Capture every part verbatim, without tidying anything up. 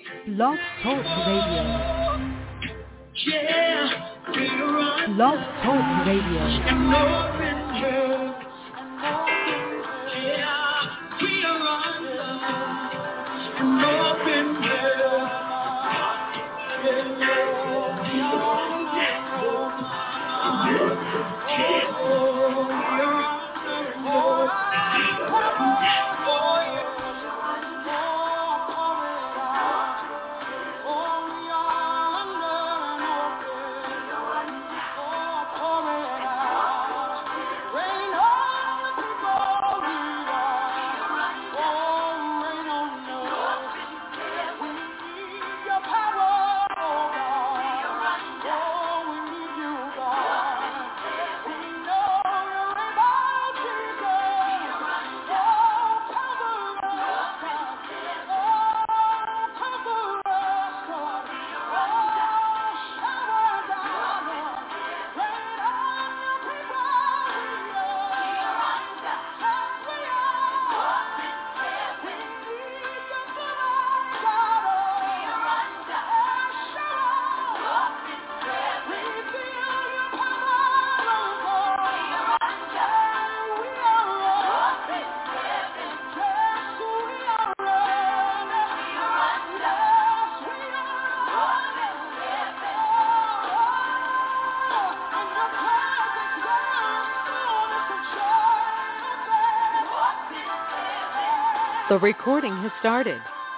Blog Talk Radio. Yeah, we're on Blog Talk Radio. an open heaven. Yeah, we are under an open heaven. Yeah, we are under The recording has started.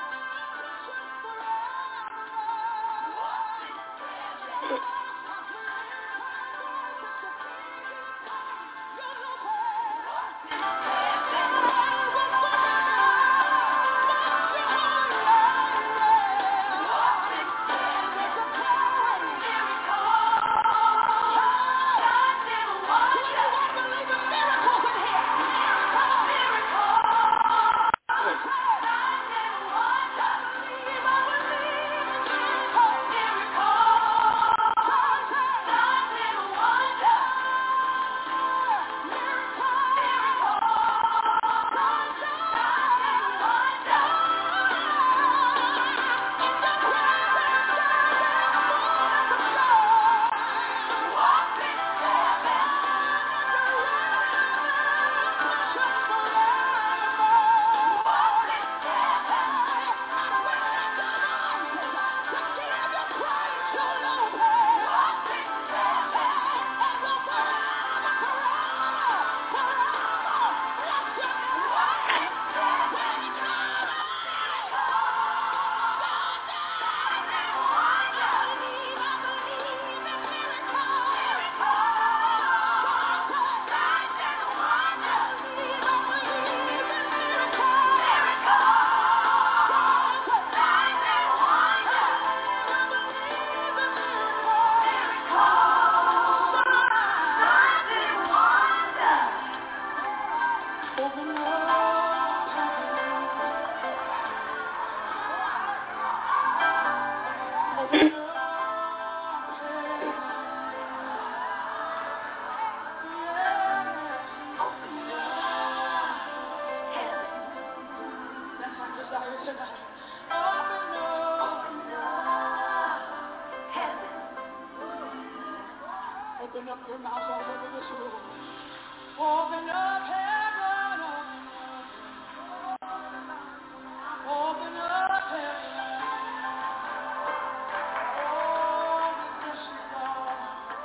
Open up your mouth all over this room. Open up heaven. Open up heaven. Oh, we bless you, Lord.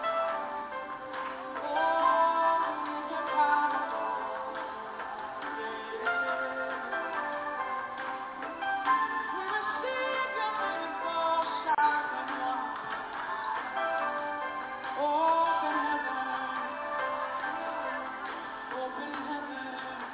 Oh, we need your power, Lord. We receive your miracle sign, Lord. Open heaven. Open heaven.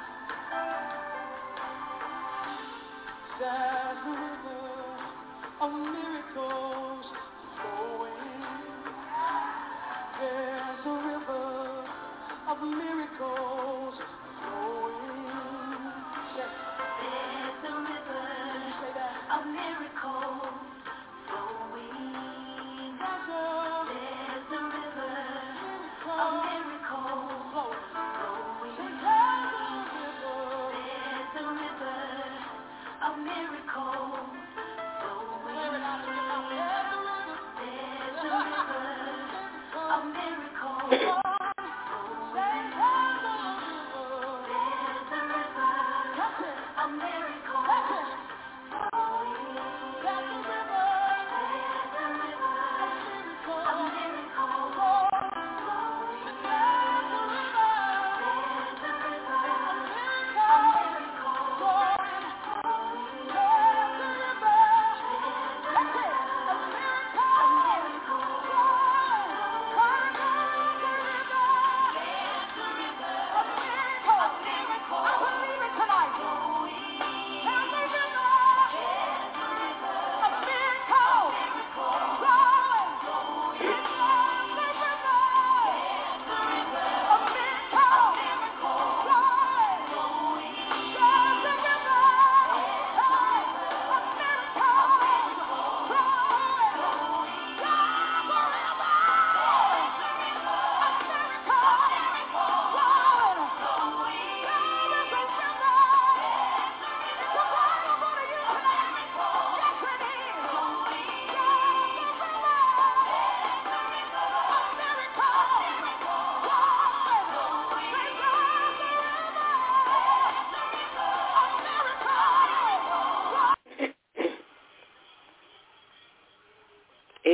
There's a river of miracles flowing. There's a river of miracles flowing. Yes. There's a river Say that. of miracles flowing. There's a, there's a river miracle. of miracles flowing. There's a river. There's a river of miracles flowing.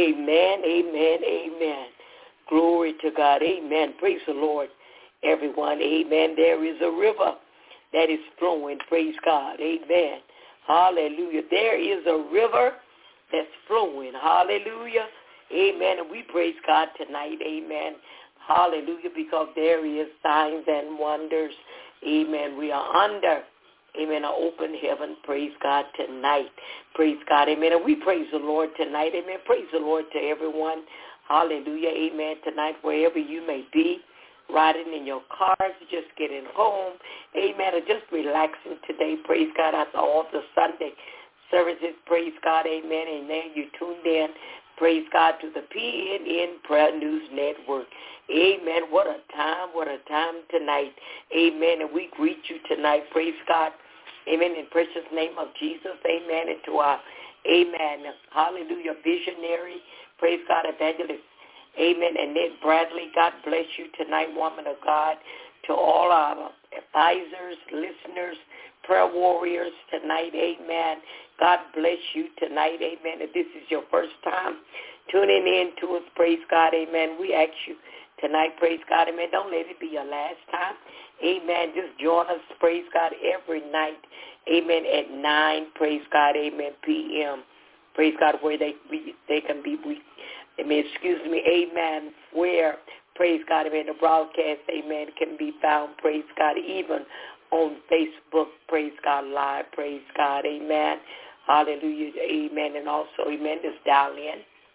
Amen, amen, amen. Glory to God. Amen. Praise the Lord, everyone. Amen. There is a river that is flowing. Praise God. Amen. Hallelujah. There is a river that's flowing. Hallelujah. Amen. And we praise God tonight. Amen. Hallelujah. Because there is signs and wonders. Amen. We are under, amen, an open heaven. Praise God tonight. Praise God. Amen. And we praise the Lord tonight. Amen. Praise the Lord to everyone. Hallelujah. Amen. Tonight, wherever you may be, riding in your cars, just getting home. Amen. Or just relaxing today. Praise God. After all the Sunday services. Praise God. Amen. And then you tuned in. Praise God to the P N N Prayer News Network. Amen. What a time. What a time tonight. Amen. And we greet you tonight. Praise God. Amen. In precious name of Jesus. Amen. And to our, amen, hallelujah, visionary, praise God, evangelist, amen, Annette Bradley. God bless you tonight, woman of God. To all our advisors, listeners, prayer warriors tonight, amen. God bless you tonight, amen. If this is your first time tuning in to us, praise God, amen, we ask you tonight, praise God, amen, don't let it be your last time, amen. Just join us, praise God, every night, amen, at nine, praise God, amen, p m Praise God, where they we, they can be, we, I mean, excuse me, amen, where, praise God, amen, the broadcast, amen, can be found, praise God, even on Facebook, praise God, live, praise God, amen, hallelujah, amen, and also, amen, just dial in,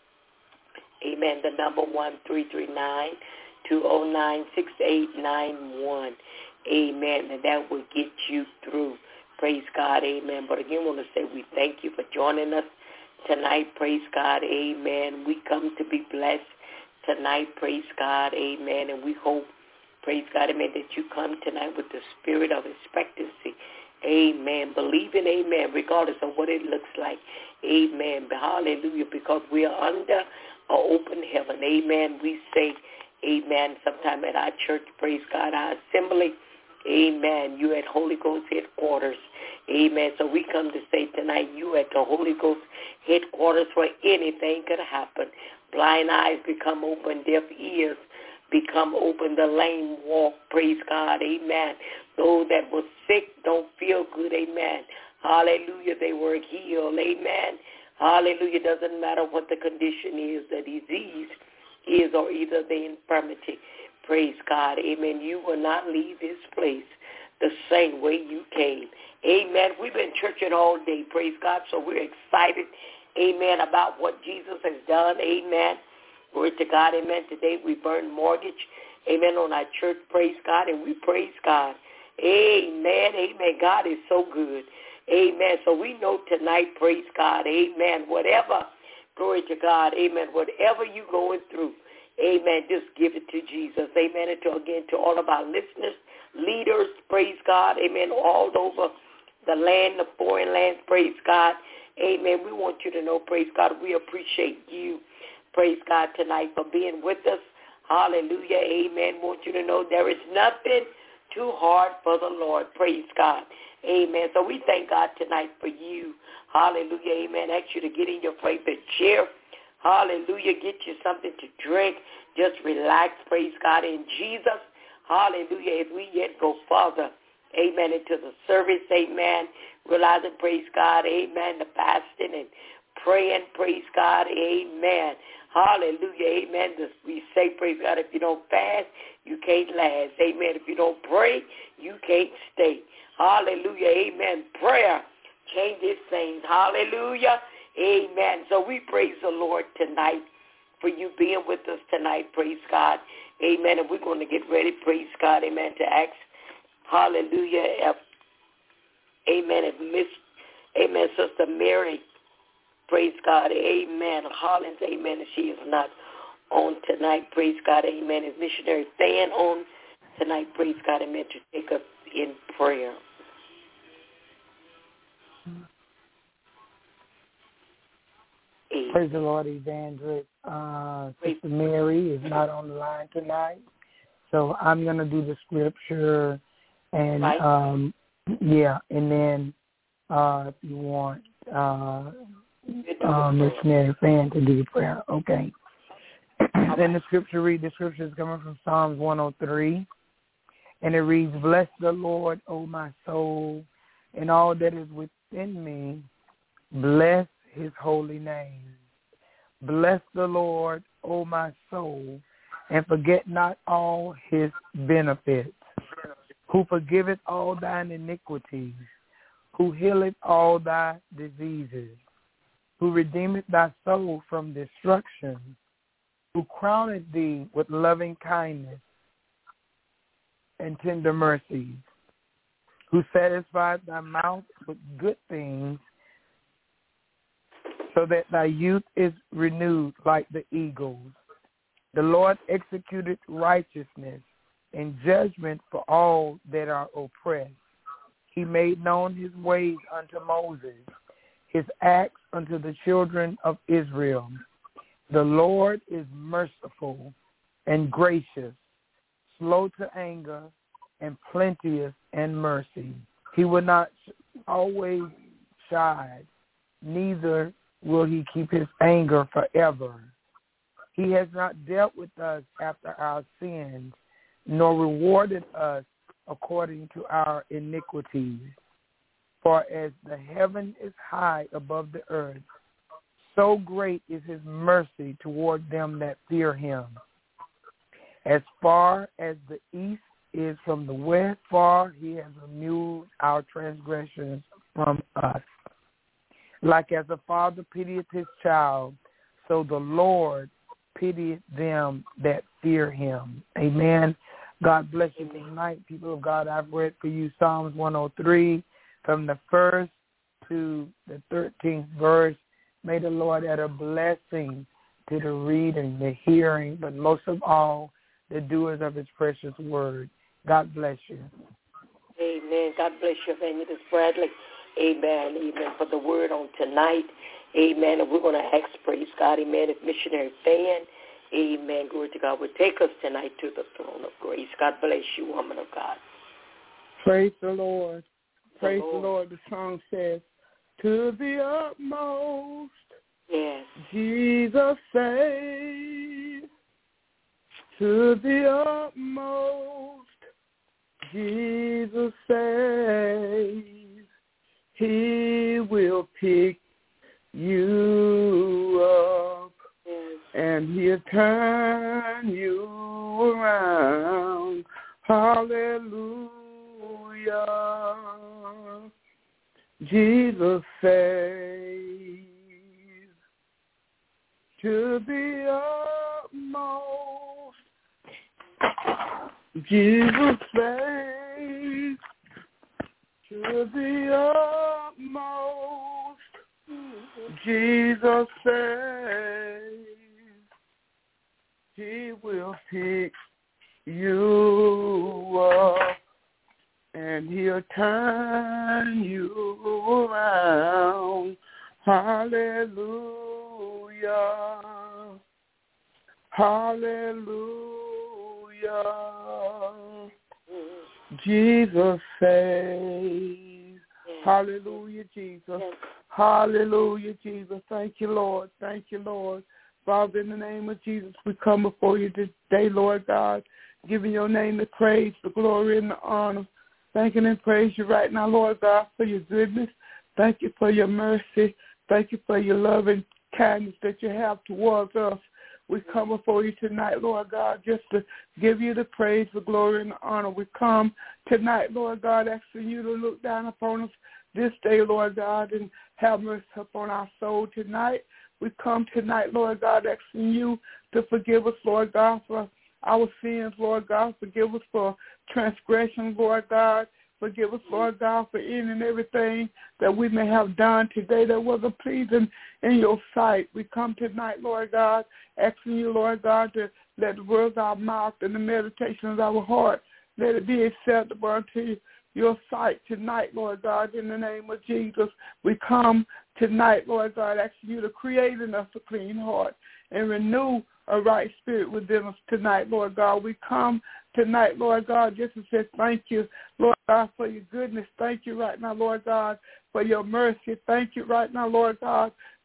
amen, the number one three three nine, two oh nine, six eight nine one, amen, and that will get you through, praise God, amen. But again, I want to say we thank you for joining us tonight, praise God, amen. We come to be blessed tonight, praise God, amen. And we hope, praise God, amen, that you come tonight with the spirit of expectancy, amen. Believing, amen, regardless of what it looks like, amen. Hallelujah, because we are under an open heaven, amen. We say, amen, sometime at our church, praise God, our assembly, amen, you at Holy Ghost headquarters. Amen. So we come to say tonight, you at the Holy Ghost headquarters where anything could happen. Blind eyes become open, deaf ears become open, the lame walk. Praise God. Amen. Those that were sick don't feel good. Amen. Hallelujah. They were healed. Amen. Hallelujah. Doesn't matter what the condition is, the disease is, or either the infirmity. Praise God. Amen. You will not leave this place the same way you came. Amen. We've been churching all day. Praise God. So we're excited. Amen. About what Jesus has done. Amen. Glory to God. Amen. Today we burn mortgage. Amen. On our church. Praise God. And we praise God. Amen. Amen. God is so good. Amen. So we know tonight, praise God. Amen. Whatever. Glory to God. Amen. Whatever you're going through. Amen. Just give it to Jesus. Amen. And to, again, to all of our listeners, leaders, praise God. Amen. All over the land, the foreign lands, praise God. Amen. We want you to know, praise God, we appreciate you, praise God, tonight for being with us. Hallelujah. Amen. Want you to know there is nothing too hard for the Lord. Praise God. Amen. So we thank God tonight for you. Hallelujah. Amen. Ask you to get in your favorite chair. Hallelujah. Get you something to drink. Just relax. Praise God in Jesus. Hallelujah. As we yet go further, amen, into the service, amen, realizing, praise God, amen, the fasting and praying, praise God, amen. Hallelujah, amen. We say, praise God, if you don't fast, you can't last. Amen. If you don't pray, you can't stay. Hallelujah, amen. Prayer changes things. Hallelujah, amen. So we praise the Lord tonight for you being with us tonight, praise God. Amen. And we're going to get ready, praise God, amen, to ask, hallelujah, if, amen, if Miss, amen, Sister Mary, praise God, amen, Hollins, amen, if she is not on tonight, praise God, amen, is Missionary Fan on tonight, praise God, amen, to take us in prayer. Praise the Lord, Evangelist. Uh, Sister Mary is not on the line tonight, so I'm going to do the scripture, and right. um, yeah, and then uh, if you want, uh, uh, missionary Fan to do the prayer. Okay. Then the scripture read, the scripture is coming from Psalms one oh three. And it reads, bless the Lord, O my soul, and all that is within me. Bless his holy name. Bless the Lord, O my soul, and forget not all his benefits, who forgiveth all thine iniquities, who healeth all thy diseases, who redeemeth thy soul from destruction, who crowneth thee with loving kindness and tender mercies, who satisfied thy mouth with good things, so that thy youth is renewed like the eagles. The Lord executed righteousness and judgment for all that are oppressed. He made known his ways unto Moses, his acts unto the children of Israel. The Lord is merciful and gracious, slow to anger, and plenteous in mercy. He will not always chide, neither will he keep his anger forever. He has not dealt with us after our sins, nor rewarded us according to our iniquities. For as the heaven is high above the earth, so great is his mercy toward them that fear him. As far as the east is from the west, far he has removed our transgressions from us. Like as a father pitieth his child, so the Lord pitieth them that fear him. Amen. God bless you tonight, people of God. I've read for you Psalms one oh three from the first to the thirteenth verse. May the Lord add a blessing to the reading, the hearing, but most of all, the doers of his precious word. God bless you. Amen. God bless you, Evangelist Bradley. Amen. Amen. For the word on tonight. Amen. And we're going to ask, praise God, amen, if Missionary Fan, amen, glory to God, would take us tonight to the throne of grace. God bless you, woman of God. Praise the Lord. Praise the Lord. the Lord. The song says, to the utmost, yes, Jesus saves. To the utmost, Jesus saves. He will pick you up, yes, and he'll turn you around. Hallelujah. Jesus saves. To the utmost, Jesus saves. To the utmost, Jesus saves. He will pick you up, and he'll turn you around. Hallelujah. Hallelujah. Jesus saves. yes. Hallelujah, Jesus. Yes. Hallelujah, Jesus. Thank you, Lord. Thank you, Lord. Father, in the name of Jesus, we come before you today, Lord God, giving your name the praise, the glory, and the honor. Thanking and praise you right now, Lord God, for your goodness. Thank you for your mercy. Thank you for your love and kindness that you have towards us. We come before you tonight, Lord God, just to give you the praise, the glory, and the honor. We come tonight, Lord God, asking you to look down upon us this day, Lord God, and have mercy upon our soul tonight. We come tonight, Lord God, asking you to forgive us, Lord God, for our sins, Lord God. Forgive us for transgression, Lord God. Forgive us, Lord God, for any and everything that we may have done today that wasn't pleasing in your sight. We come tonight, Lord God, asking you, Lord God, to let the words of our mouth and the meditations of our heart, let it be acceptable unto your sight tonight, Lord God, in the name of Jesus. We come tonight, Lord God, asking you to create in us a clean heart and renew a right spirit within us tonight, Lord God. We come tonight, Lord God, just to say thank you, Lord God, for your goodness. Thank you right now, Lord God, for your mercy. Thank you right now, Lord God,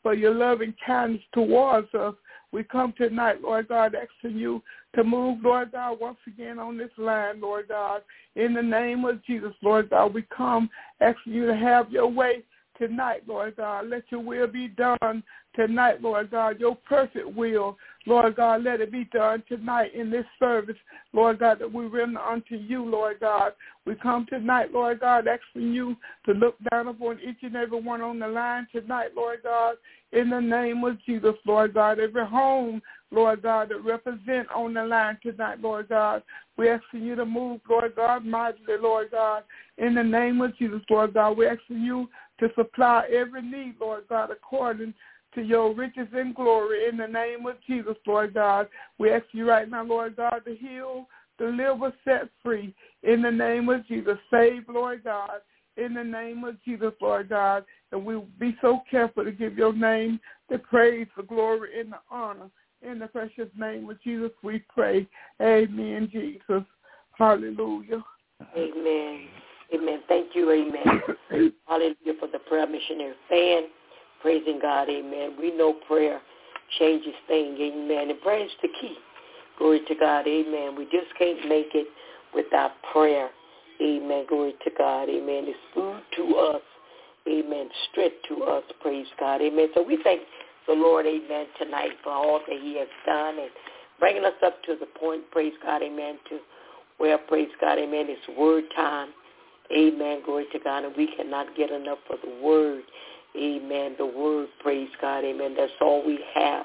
for your loving kindness towards us. We come tonight, Lord God, asking you to move, Lord God, once again on this line, Lord God. In the name of Jesus, Lord God, we come asking you to have your way tonight, Lord God. Let your will be done tonight, Lord God, your perfect will. Lord God, let it be done tonight in this service, Lord God, that we render unto you, Lord God. We come tonight, Lord God, asking you to look down upon each and every one on the line tonight, Lord God, in the name of Jesus, Lord God. Every home, Lord God, that represent on the line tonight, Lord God. We're asking you to move, Lord God, mightily, Lord God, in the name of Jesus, Lord God. We're asking you to supply every need, Lord God, according to your riches and glory in the name of Jesus, Lord God. We ask you right now, Lord God, to heal, deliver, set free in the name of Jesus. Save, Lord God, in the name of Jesus, Lord God. And we'll be so careful to give your name the praise, the glory, and the honor. In the precious name of Jesus, we pray. Amen, Jesus. Hallelujah. Amen. Amen. Thank you, amen. Hallelujah for the prayer missionary fan. Praising God, amen. We know prayer changes things, amen. And prayer is the key. Glory to God, amen. We just can't make it without prayer, amen. Glory to God, amen. It's food to us, amen. Strength to us, praise God, amen. So we thank the Lord, amen, tonight for all that he has done and bringing us up to the point, praise God, amen, to where, praise God, amen, it's word time, amen. Glory to God, and we cannot get enough of the word. Amen. The word, praise God. Amen. That's all we have.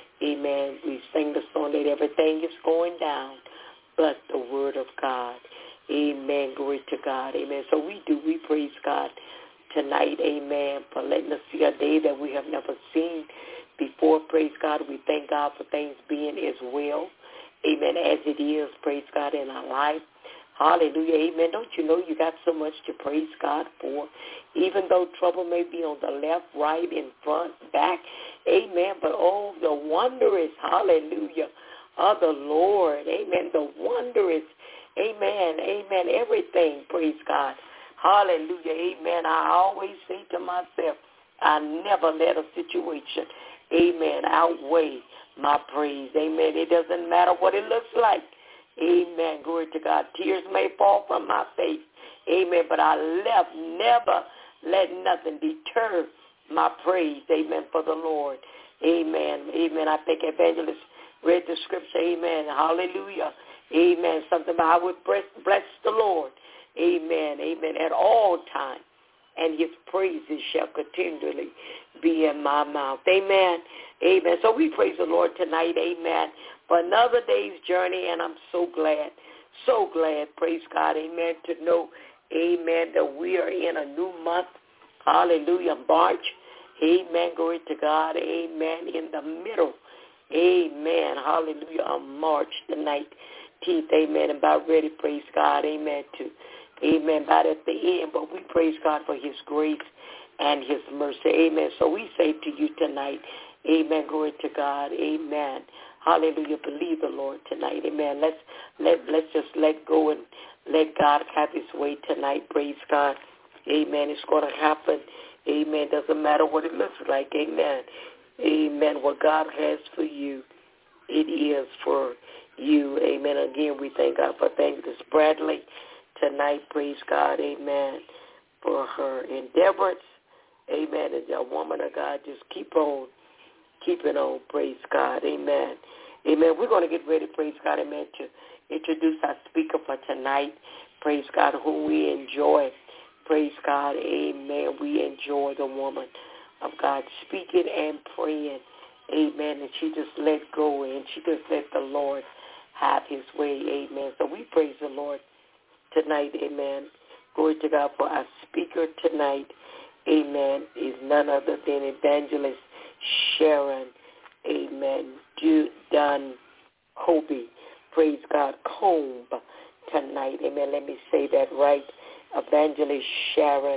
Amen. We sing the song that everything is going down but the word of God. Amen. Glory to God. Amen. So we do. We praise God tonight. Amen. For letting us see a day that we have never seen before. Praise God. We thank God for things being as well. Amen. As it is. Praise God in our life. Hallelujah. Amen. Don't you know you got so much to praise God for? Even though trouble may be on the left, right, in front, back. Amen. But oh, the wondrous, hallelujah, of the Lord. Amen. The wondrous, amen, amen, everything, praise God. Hallelujah. Amen. I always say to myself, I never let a situation, amen, outweigh my praise. Amen. It doesn't matter what it looks like. Amen. Glory to God. Tears may fall from my face. Amen. But I left, never let nothing deter my praise. Amen. For the Lord. Amen. Amen. I think Evangelist read the scripture. Amen. Hallelujah. Amen. Something about I would bless, bless the Lord. Amen. Amen. At all times. And his praises shall continually be in my mouth. Amen. Amen. So we praise the Lord tonight. Amen. For another day's journey, and I'm so glad, so glad, praise God, amen, to know, amen, that we are in a new month, hallelujah, March, amen, glory to God, amen, in the middle, amen, hallelujah, of March, the nineteenth, amen, about ready, praise God, amen, to, amen, about at the end, but we praise God for his grace and his mercy, amen. So we say to you tonight, amen, glory to God, amen. Hallelujah. Believe the Lord tonight. Amen. Let's let let's just let go and let God have his way tonight. Praise God. Amen. It's going to happen. Amen. Doesn't matter what it looks like. Amen. Amen. What God has for you, it is for you. Amen. Again, we thank God for Evangelist Bradley tonight. Praise God. Amen. For her endeavors. Amen. And a woman of God, just keep on. Keep it on, praise God, amen. Amen. We're going to get ready, praise God, amen, to introduce our speaker for tonight, praise God, whom we enjoy, praise God, amen. We enjoy the woman of God speaking and praying, amen, and she just let go and she just let the Lord have his way, amen. So we praise the Lord tonight, amen. Glory to God for our speaker tonight, amen, is none other than Evangelist Sharon, amen, Dunn Hobie, praise God, Comb tonight, amen, let me say that right, Evangelist Sharon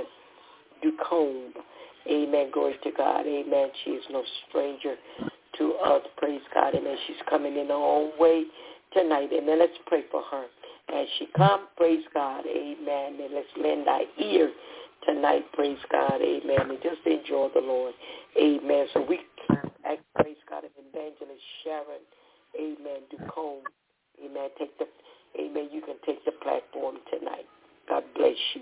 Ducombe, amen, glory to God, amen, she is no stranger to us, praise God, amen, she's coming in her own way tonight, amen, let's pray for her as she comes, praise God, amen, and let's lend our ear tonight, praise God, amen, and just enjoy the Lord, amen. So we ask, praise God, of Evangelist Sharon, amen, Ducombe, amen, take the, amen, you can take the platform tonight. God bless you.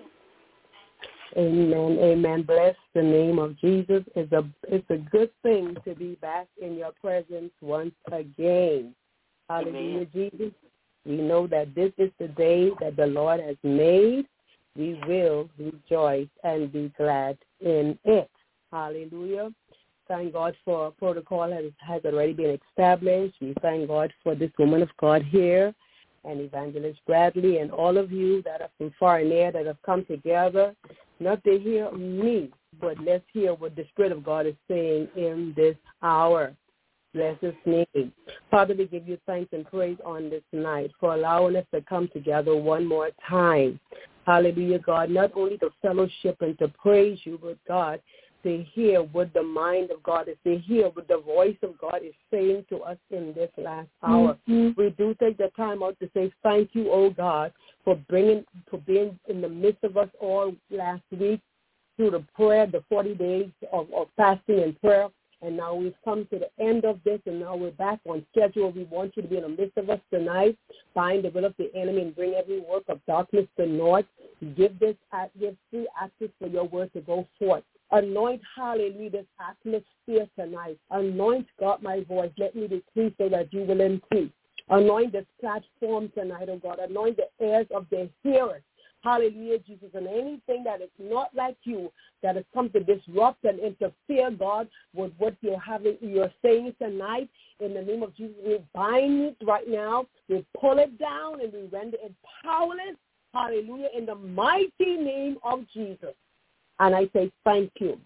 Amen, amen. Bless the name of Jesus. It's a, it's a good thing to be back in your presence once again. Hallelujah, amen. Jesus. We know that this is the day that the Lord has made. We will rejoice and be glad in it. Hallelujah. Thank God for protocol has, has already been established. We thank God for this woman of God here and Evangelist Bradley and all of you that are from far and near that have come together, not to hear me, but let's hear what the Spirit of God is saying in this hour. Bless His name. Father, we give you thanks and praise on this night for allowing us to come together one more time. Hallelujah, God, not only to fellowship and to praise you, but God, to hear what the mind of God is, to hear what the voice of God is saying to us in this last hour. Mm-hmm. We do take the time out to say thank you, oh God, for bringing, for being in the midst of us all last week through the prayer, the forty days of, of fasting and prayer. And now we've come to the end of this, and now we're back on schedule. We want you to be in the midst of us tonight. Bind the will of the enemy and bring every work of darkness to naught. Give this, give free access for your word to go forth. Anoint, hallelujah, this atmosphere tonight. Anoint, God, my voice. Let me decrease so that you will increase. Anoint this platform tonight, oh God. Anoint the ears of the hearers. Hallelujah, Jesus. And anything that is not like you, that has come to disrupt and interfere, God, with what you're having, you're saying tonight, in the name of Jesus, we bind it right now. We pull it down and we render it powerless. Hallelujah, in the mighty name of Jesus. And I say thank you.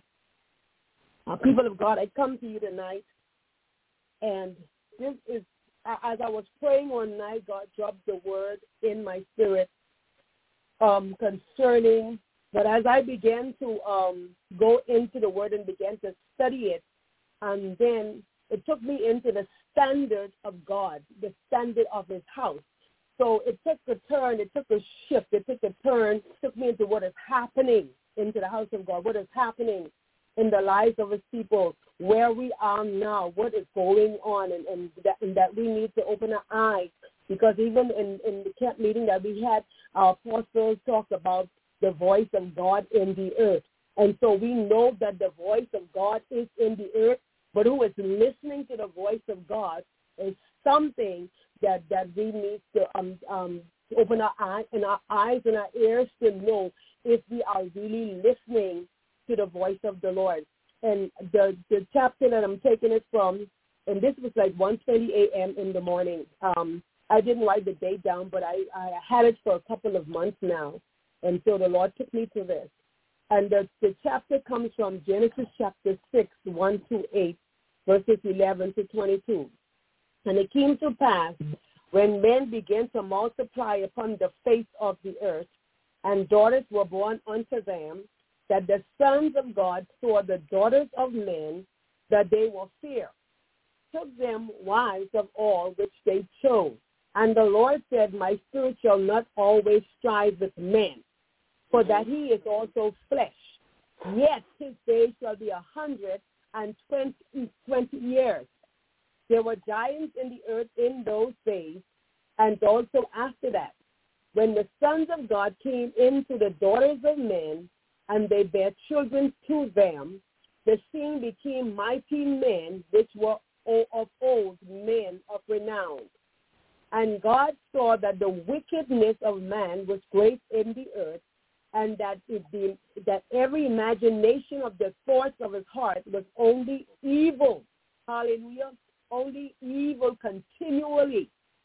Uh, people of God, I come to you tonight, and this is, as I was praying one night, God dropped the word in my spirit um, concerning, but as I began to um, go into the word and began to study it, and then it took me into the standard of God, the standard of his house. So it took a turn, it took a shift, it took a turn, it took me into what is happening into the house of God, what is happening in the lives of his people, where we are now, what is going on, and, and, that, and that we need to open our eyes. Because even in, in the camp meeting that we had, our apostles talked about the voice of God in the earth. And so we know that the voice of God is in the earth, but who is listening to the voice of God is something that, that we need to um, um, open our eyes and our eyes and our ears to know if we are really listening to the voice of the Lord. And the, the chapter that I'm taking it from, and this was like one twenty a.m. in the morning. Um, I didn't write the date down, but I, I had it for a couple of months now. And so the Lord took me to this. And the, the chapter comes from Genesis chapter six, one to eight, verses eleven to twenty-two. And it came to pass, when men began to multiply upon the face of the earth, and daughters were born unto them, that the sons of God saw the daughters of men, that they were fair, took them wives of all which they chose. And the Lord said, my spirit shall not always strive with men, for that he is also flesh. Yet his days shall be a hundred and twenty, twenty years. There were giants in the earth in those days, and also after that, when the sons of God came into the daughters of men, and they bare children to them, the same became mighty men, which were of old, men of renown. And God saw that the wickedness of man was great in the earth, and that it be, that every imagination of the thoughts of his heart was only evil. Hallelujah. Only evil continually.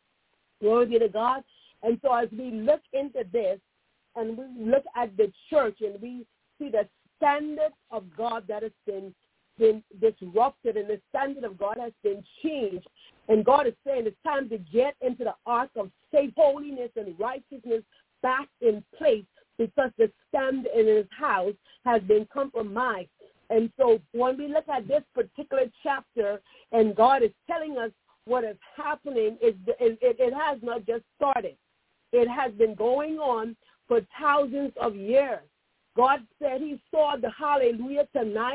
Glory be to God. And so as we look into this, and we look at the church, and we see the standard of God that has been, been disrupted, and the standard of God has been changed. And God is saying it's time to get into the ark of safe holiness and righteousness back in place, because the standard in his house has been compromised. And so when we look at this particular chapter, and God is telling us what is happening, it, it, it has not just started. It has been going on for thousands of years. God said he saw the hallelujah tonight,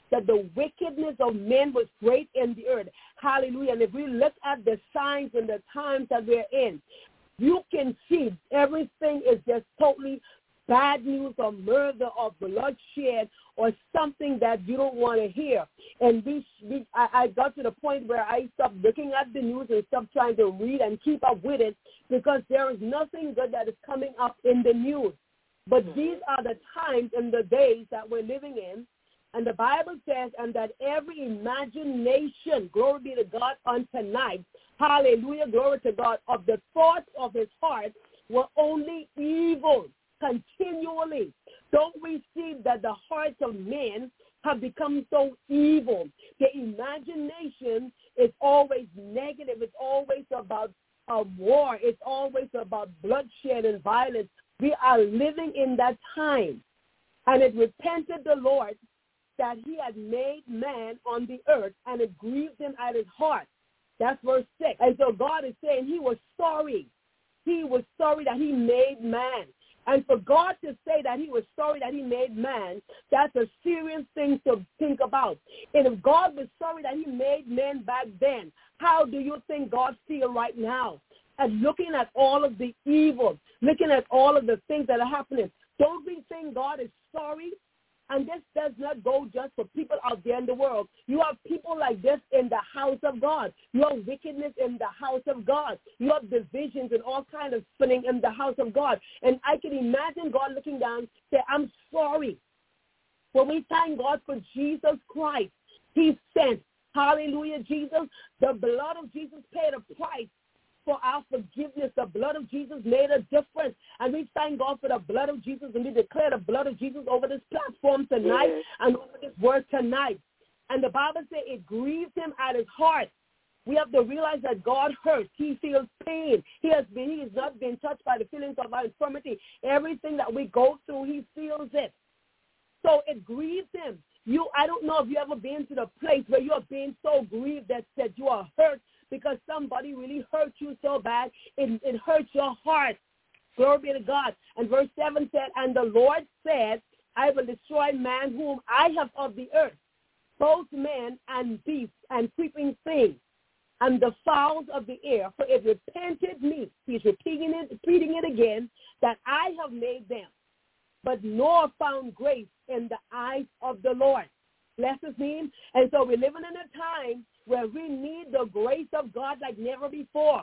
that the wickedness of men was great in the earth. Hallelujah. And if we look at the signs and the times that we're in, you can see everything is just totally bad news or murder or bloodshed or something that you don't want to hear. And we, we I, I got to the point where I stopped looking at the news and stopped trying to read and keep up with it, because there is nothing good that is coming up in the news. But these are the times and the days that we're living in. And the Bible says, and that every imagination, glory be to God on tonight, hallelujah, glory to God, of the thoughts of his heart were only evil continually. Don't we see that the hearts of men have become so evil? The imagination is always negative. It's always about a war. It's always about bloodshed and violence. We are living in that time. And it repented the Lord that he had made man on the earth, and it grieved him at his heart. That's verse six. And so God is saying he was sorry. He was sorry that he made man. And for God to say that he was sorry that he made man, that's a serious thing to think about. And if God was sorry that he made man back then, how do you think God feels right now? And looking at all of the evil, looking at all of the things that are happening, don't we think God is sorry? And this does not go just for people out there in the world. You have people like this in the house of God. You have wickedness in the house of God. You have divisions and all kinds of spinning in the house of God. And I can imagine God looking down and say, I'm sorry. Well, we thank God for Jesus Christ. He sent, hallelujah, Jesus. The blood of Jesus paid a price for our forgiveness. The blood of Jesus made a difference. And we thank God for the blood of Jesus, and we declare the blood of Jesus over this platform tonight yes. and over this word tonight. And the Bible says it grieves him at his heart. We have to realize that God hurts. He feels pain. He has been, he has not been touched by the feelings of our infirmity. Everything that we go through, he feels it. So it grieves him. You, I don't know if you ever been to the place where you are being so grieved that, that you are hurt because somebody really hurt you so bad, it, it hurts your heart. Glory be to God. And verse seven said, and the Lord said, I will destroy man whom I have of the earth, both men and beasts and creeping things, and the fowls of the air, for it repented me. He's repeating it, repeating it again, that I have made them. But Noah found grace in the eyes of the Lord. Bless his name. And so we're living in a time where we need the grace of God like never before.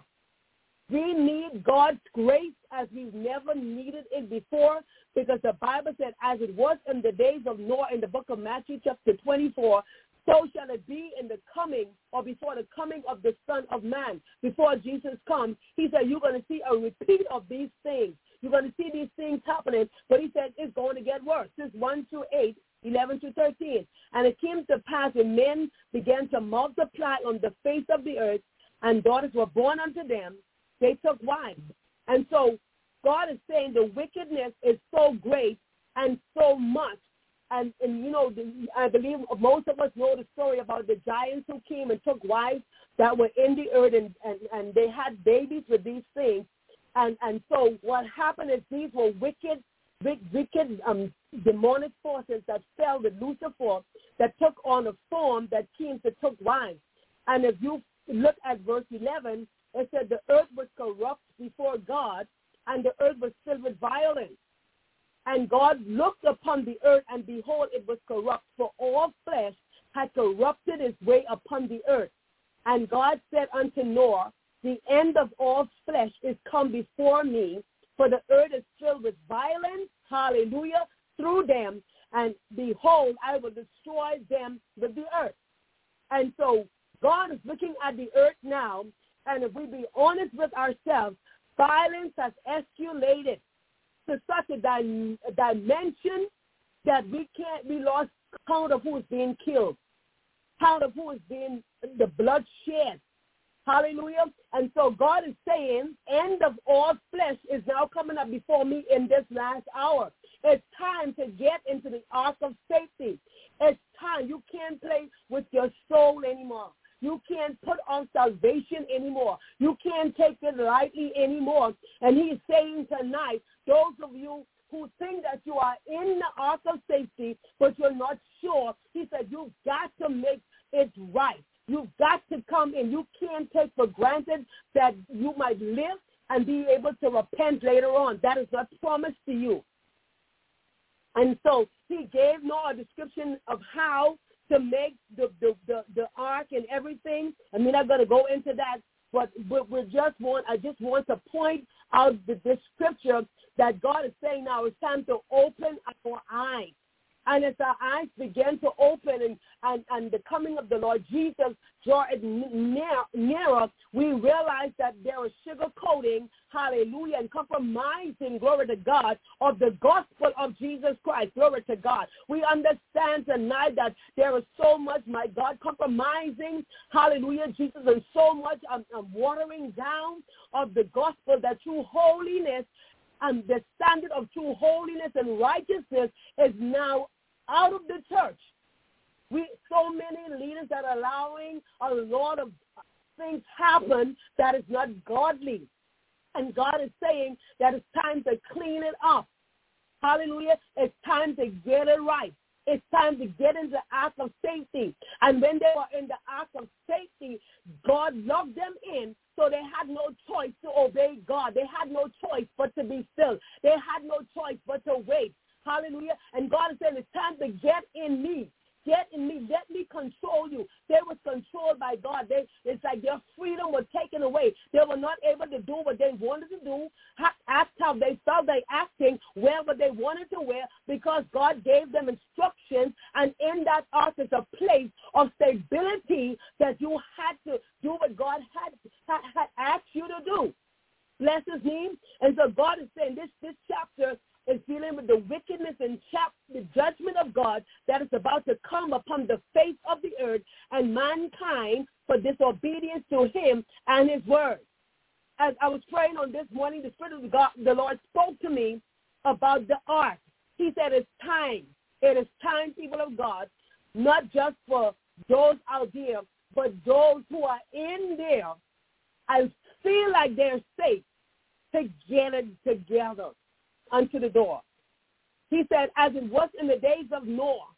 We need God's grace as we've never needed it before, because the Bible said, as it was in the days of Noah in the book of Matthew chapter twenty-four, so shall it be in the coming, or before the coming of the Son of Man. Before Jesus comes, he said, you're going to see a repeat of these things. You're going to see these things happening, but he said it's going to get worse. This is one through eight, eleven to thirteen. And it came to pass when men began to multiply on the face of the earth, and daughters were born unto them, they took wives. And so God is saying the wickedness is so great and so much. And, and you know, the, I believe most of us know the story about the giants who came and took wives that were in the earth, and, and, and they had babies with these things. And, and so what happened is these were wicked, wicked um, demonic forces that fell with Lucifer, that took on a form that came to took wives. And if you look at verse eleven, it said the earth was corrupt before God, and the earth was filled with violence. And God looked upon the earth, and behold, it was corrupt, for all flesh had corrupted its way upon the earth. And God said unto Noah, the end of all flesh is come before me, for the earth is filled with violence, hallelujah, through them, and behold, I will destroy them with the earth. And so God is looking at the earth now, and if we be honest with ourselves, violence has escalated to such a, dim- a dimension that we can't, we lost count of who is being killed, count of who is being, the blood shed. Hallelujah. And so God is saying, end of all flesh is now coming up before me in this last hour. It's time to get into the ark of safety. It's time. You can't play with your soul anymore. You can't put on salvation anymore. You can't take it lightly anymore. And he's saying tonight, those of you who think that you are in the ark of safety, but you're not sure, he said, you've got to make it right. You've got to come in. You can't take for granted that you might live and be able to repent later on. That is not promised to you. And so he gave Noah a description of how to make the, the, the, the ark and everything. I mean, I'm going to go into that, but, but we just want, I just want to point out the, this scripture that God is saying now it's time to open our eyes. And as our eyes begin to open and, and, and the coming of the Lord Jesus draw it near, nearer, we realize that there is sugarcoating, hallelujah, and compromising, glory to God, of the gospel of Jesus Christ, glory to God. We understand tonight that there is so much, my God, compromising, hallelujah, Jesus, and so much um, um, watering down of the gospel, that true holiness and the standard of true holiness and righteousness is now out of the church. We so many leaders that are allowing a lot of things happen that is not godly. And God is saying that it's time to clean it up. Hallelujah. It's time to get it right. It's time to get into the ark of safety. And when they were in the ark of safety, God locked them in, so they had no choice to obey God. They had no choice but to be still. They had no choice but to wait. Hallelujah. And God is saying it's time to get in me. Get in me. Let me control you. They were controlled by God. They, it's like their freedom was taken away. They were not able to do what they wanted to do, act how they felt they acting, wear what they wanted to wear, because God gave them instructions. And in that ark is a place of stability that you had to do what God had, had, had asked you to do. Bless his name. And so God is saying this, this chapter is dealing with the wickedness and chap- the judgment of God that is about to come upon the face of the earth and mankind for disobedience to him and his word. As I was praying on this morning, the Spirit of God, the Lord spoke to me about the ark. He said it's time. It is time, people of God, not just for those out there, but those who are in there and feel like they're safe, to get it together unto the door. He said, as it was in the days of Noah,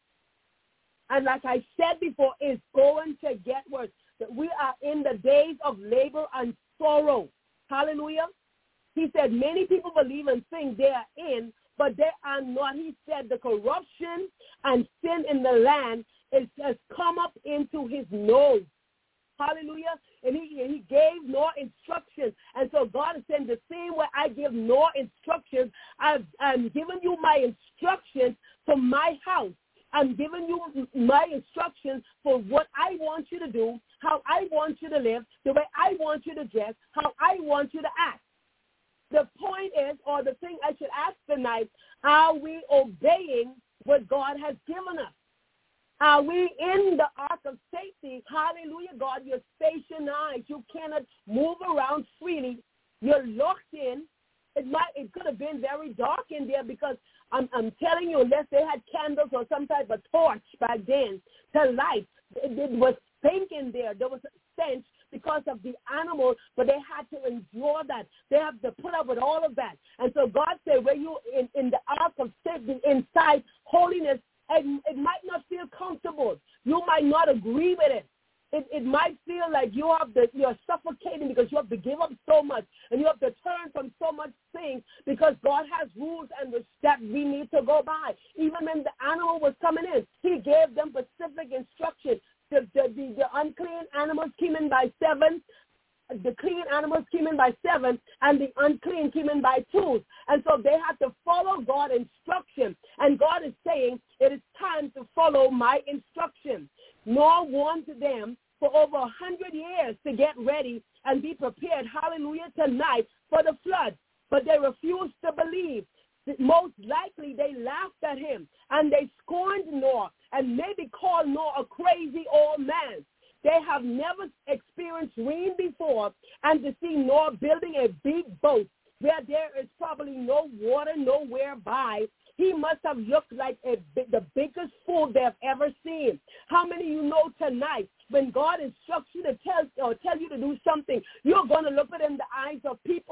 and like I said before, it's going to get worse. That we are in the days of labor and sorrow. Hallelujah. He said, many people believe and think they are in, but they are not. He said the corruption and sin in the land is, has come up into his nose. Hallelujah. And he, he gave Noah instructions. And so God is saying the same way I give Noah instructions, I've, I'm giving you my instructions for my house. I'm giving you my instructions for what I want you to do, how I want you to live, the way I want you to dress, how I want you to act. The point is, or the thing I should ask tonight, are we obeying what God has given us? Are we in the ark of safety? Hallelujah, God. You're stationized. You cannot move around freely. You're locked in. It might. It could have been very dark in there because I'm, I'm telling you, unless they had candles or some type of torch back then to light, it, it was pink in there. There was a stench because of the animals, but they had to endure that. They have to put up with all of that. And so God said, when you in, in the ark of safety, inside holiness, and it might not feel comfortable. You might not agree with it. It, it might feel like you have the, you're suffocating because you have to give up so much and you have to turn from so much things because God has rules and that we need to go by. Even when the animal was coming in, he gave them specific instructions. The, the, the, the unclean animals came in by seven. The clean animals came in by seven, and the unclean came in by two. And so they had to follow God's instruction. And God is saying, it is time to follow my instruction. Noah warned them for over a hundred years to get ready and be prepared, hallelujah, tonight for the flood. But they refused to believe. Most likely they laughed at him, and they scorned Noah, and maybe called Noah a crazy old man. They have never experienced rain before, and to see Noah building a big boat where there is probably no water nowhere by, he must have looked like a, the biggest fool they've ever seen. How many of you know tonight, when God instructs you to tell or tell you to do something, you're going to look at it in the eyes of people.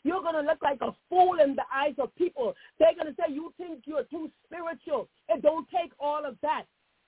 You're going to look like a fool in the eyes of people. They're going to say, you think you're too spiritual. It don't take all of that.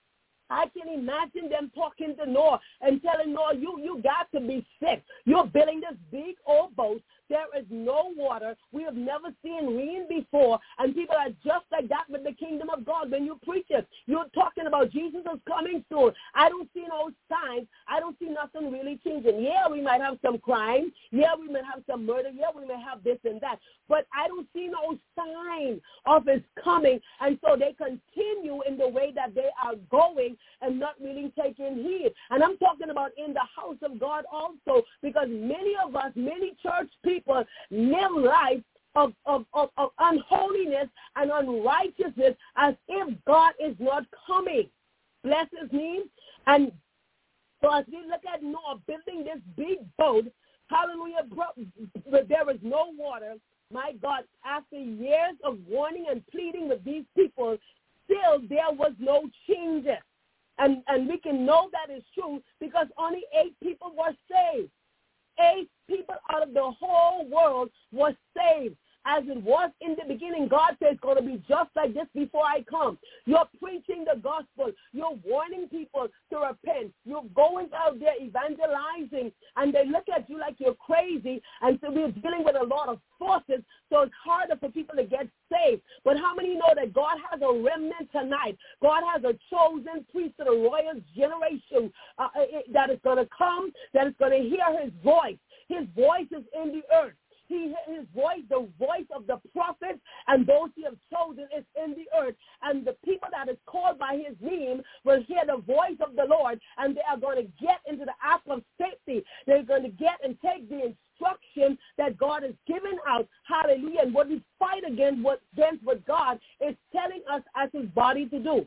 I can imagine them talking to Noah and telling Noah, you, you got to be sick. You're building this big old boat. There is no water. We have never seen rain before. And people are just like that with the kingdom of God. When you preach it, you're talking about Jesus is coming soon. I don't see no signs. I don't see nothing really changing. Yeah, we might have some crime. Yeah, we might have some murder. Yeah, we may have this and that. But I don't see no sign of his coming. And so they continue in the way that they are going and not really taking heed. And I'm talking about in the house of God also, because many of us, many church people, People live life of, of, of, of unholiness and unrighteousness as if God is not coming. Bless his name. And so as we look at Noah building this big boat, hallelujah, but there is no water. My God, after years of warning and pleading with these people, still there was no changes. And, and we can know that is true because only eight people were saved. Eight people out of the whole world were saved. As it was in the beginning, God says it's going to be just like this before I come. You're preaching the gospel. You're warning people to repent. You're going out there evangelizing, and they look at you like you're crazy, and so we're dealing with a lot of forces, so it's harder for people to get saved. But how many know that God has a remnant tonight? God has a chosen priest of the royal generation uh, that is going to come, that is going to hear his voice. His voice is in the earth. He, his voice, the voice of the prophets and those he has chosen is in the earth. And the people that is called by his name will hear the voice of the Lord, and they are going to get into the ark of safety. They're going to get and take the instruction that God has given out. Hallelujah. And what we fight against what, against what God is telling us as his body to do.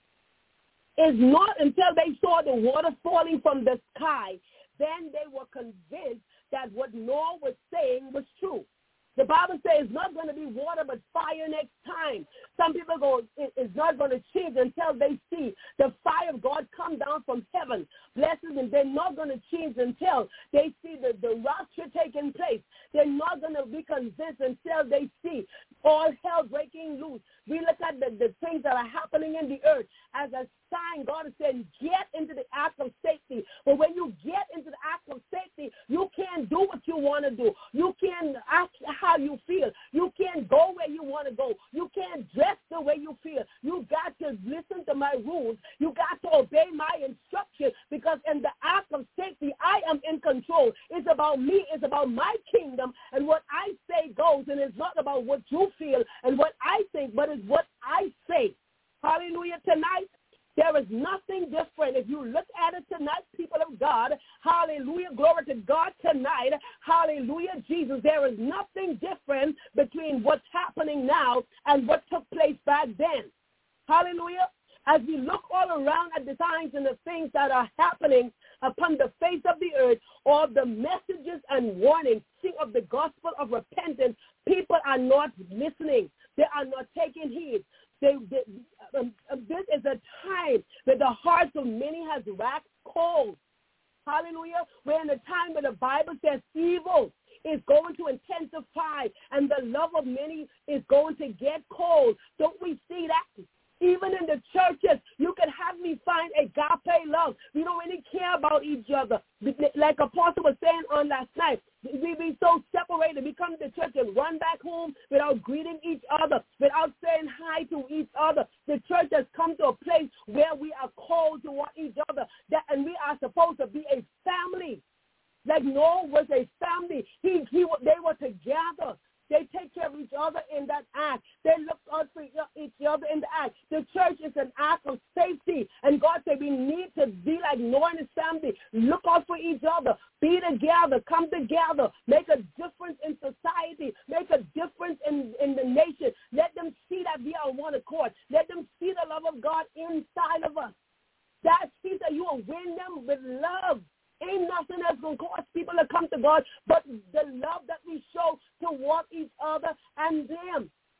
It's not until they saw the water falling from the sky, then they were convinced that what Noah was saying was true. The Bible says it's not going to be water but fire next time. Some people go, it's not going to change until they see the fire of God come down from heaven. Blessings, and they're not going to change until they see the, the rapture taking place. They're not going to be convinced until they see all hell breaking loose. We look at the, the things that are happening in the earth as a sign. God is saying, get into the act of safety. But when you get into the act of safety, you can't do what you want to do. You can't act how you feel. You can't go where you want to go. You can't dress the way you feel. You got to listen to my rules. You got to obey my instruction, because in the act of safety, I am in control. It's about me. It's about my kingdom, and what I say goes, and it's not about what you feel and what I think, but it's what I say. Hallelujah. Tonight, there is nothing different. If you look at it tonight, people of God, hallelujah, glory to God tonight, hallelujah, Jesus, there is nothing different between what's happening now and what took place back then. Hallelujah. As we look all around at the signs and the things that are happening upon the face of the earth, all the messages and warnings of the gospel of repentance, people are not listening. They are not taking heed. They, they, um, this is a time that the hearts of many has waxed cold. Hallelujah. We're in a time where the Bible says evil is going to intensify and the love of many is going to get cold. Don't we see that? Even in the churches, you can have me find agape love. We don't really care about each other. Like Apostle was saying on last night, we be so separated. We come to church and run back home without greeting each other, without saying hi to each other. The church has come to a place where we are called to each other, that, and we are supposed to be a family. Like Noah was a family. He, he, they were together. They take care of each other in that act. They look out for each other in the act. The church is an act of safety. And God said we need to be like Noah and his family. Look out for each other. Be together. Come together. Make a difference in society. Make a difference in, in the nation. Let them see that we are on one accord. Let them see the love of God inside of us. That's, he said, you will win them with love. Ain't nothing that's going to cause people to come to God but the love that we show toward each other and them.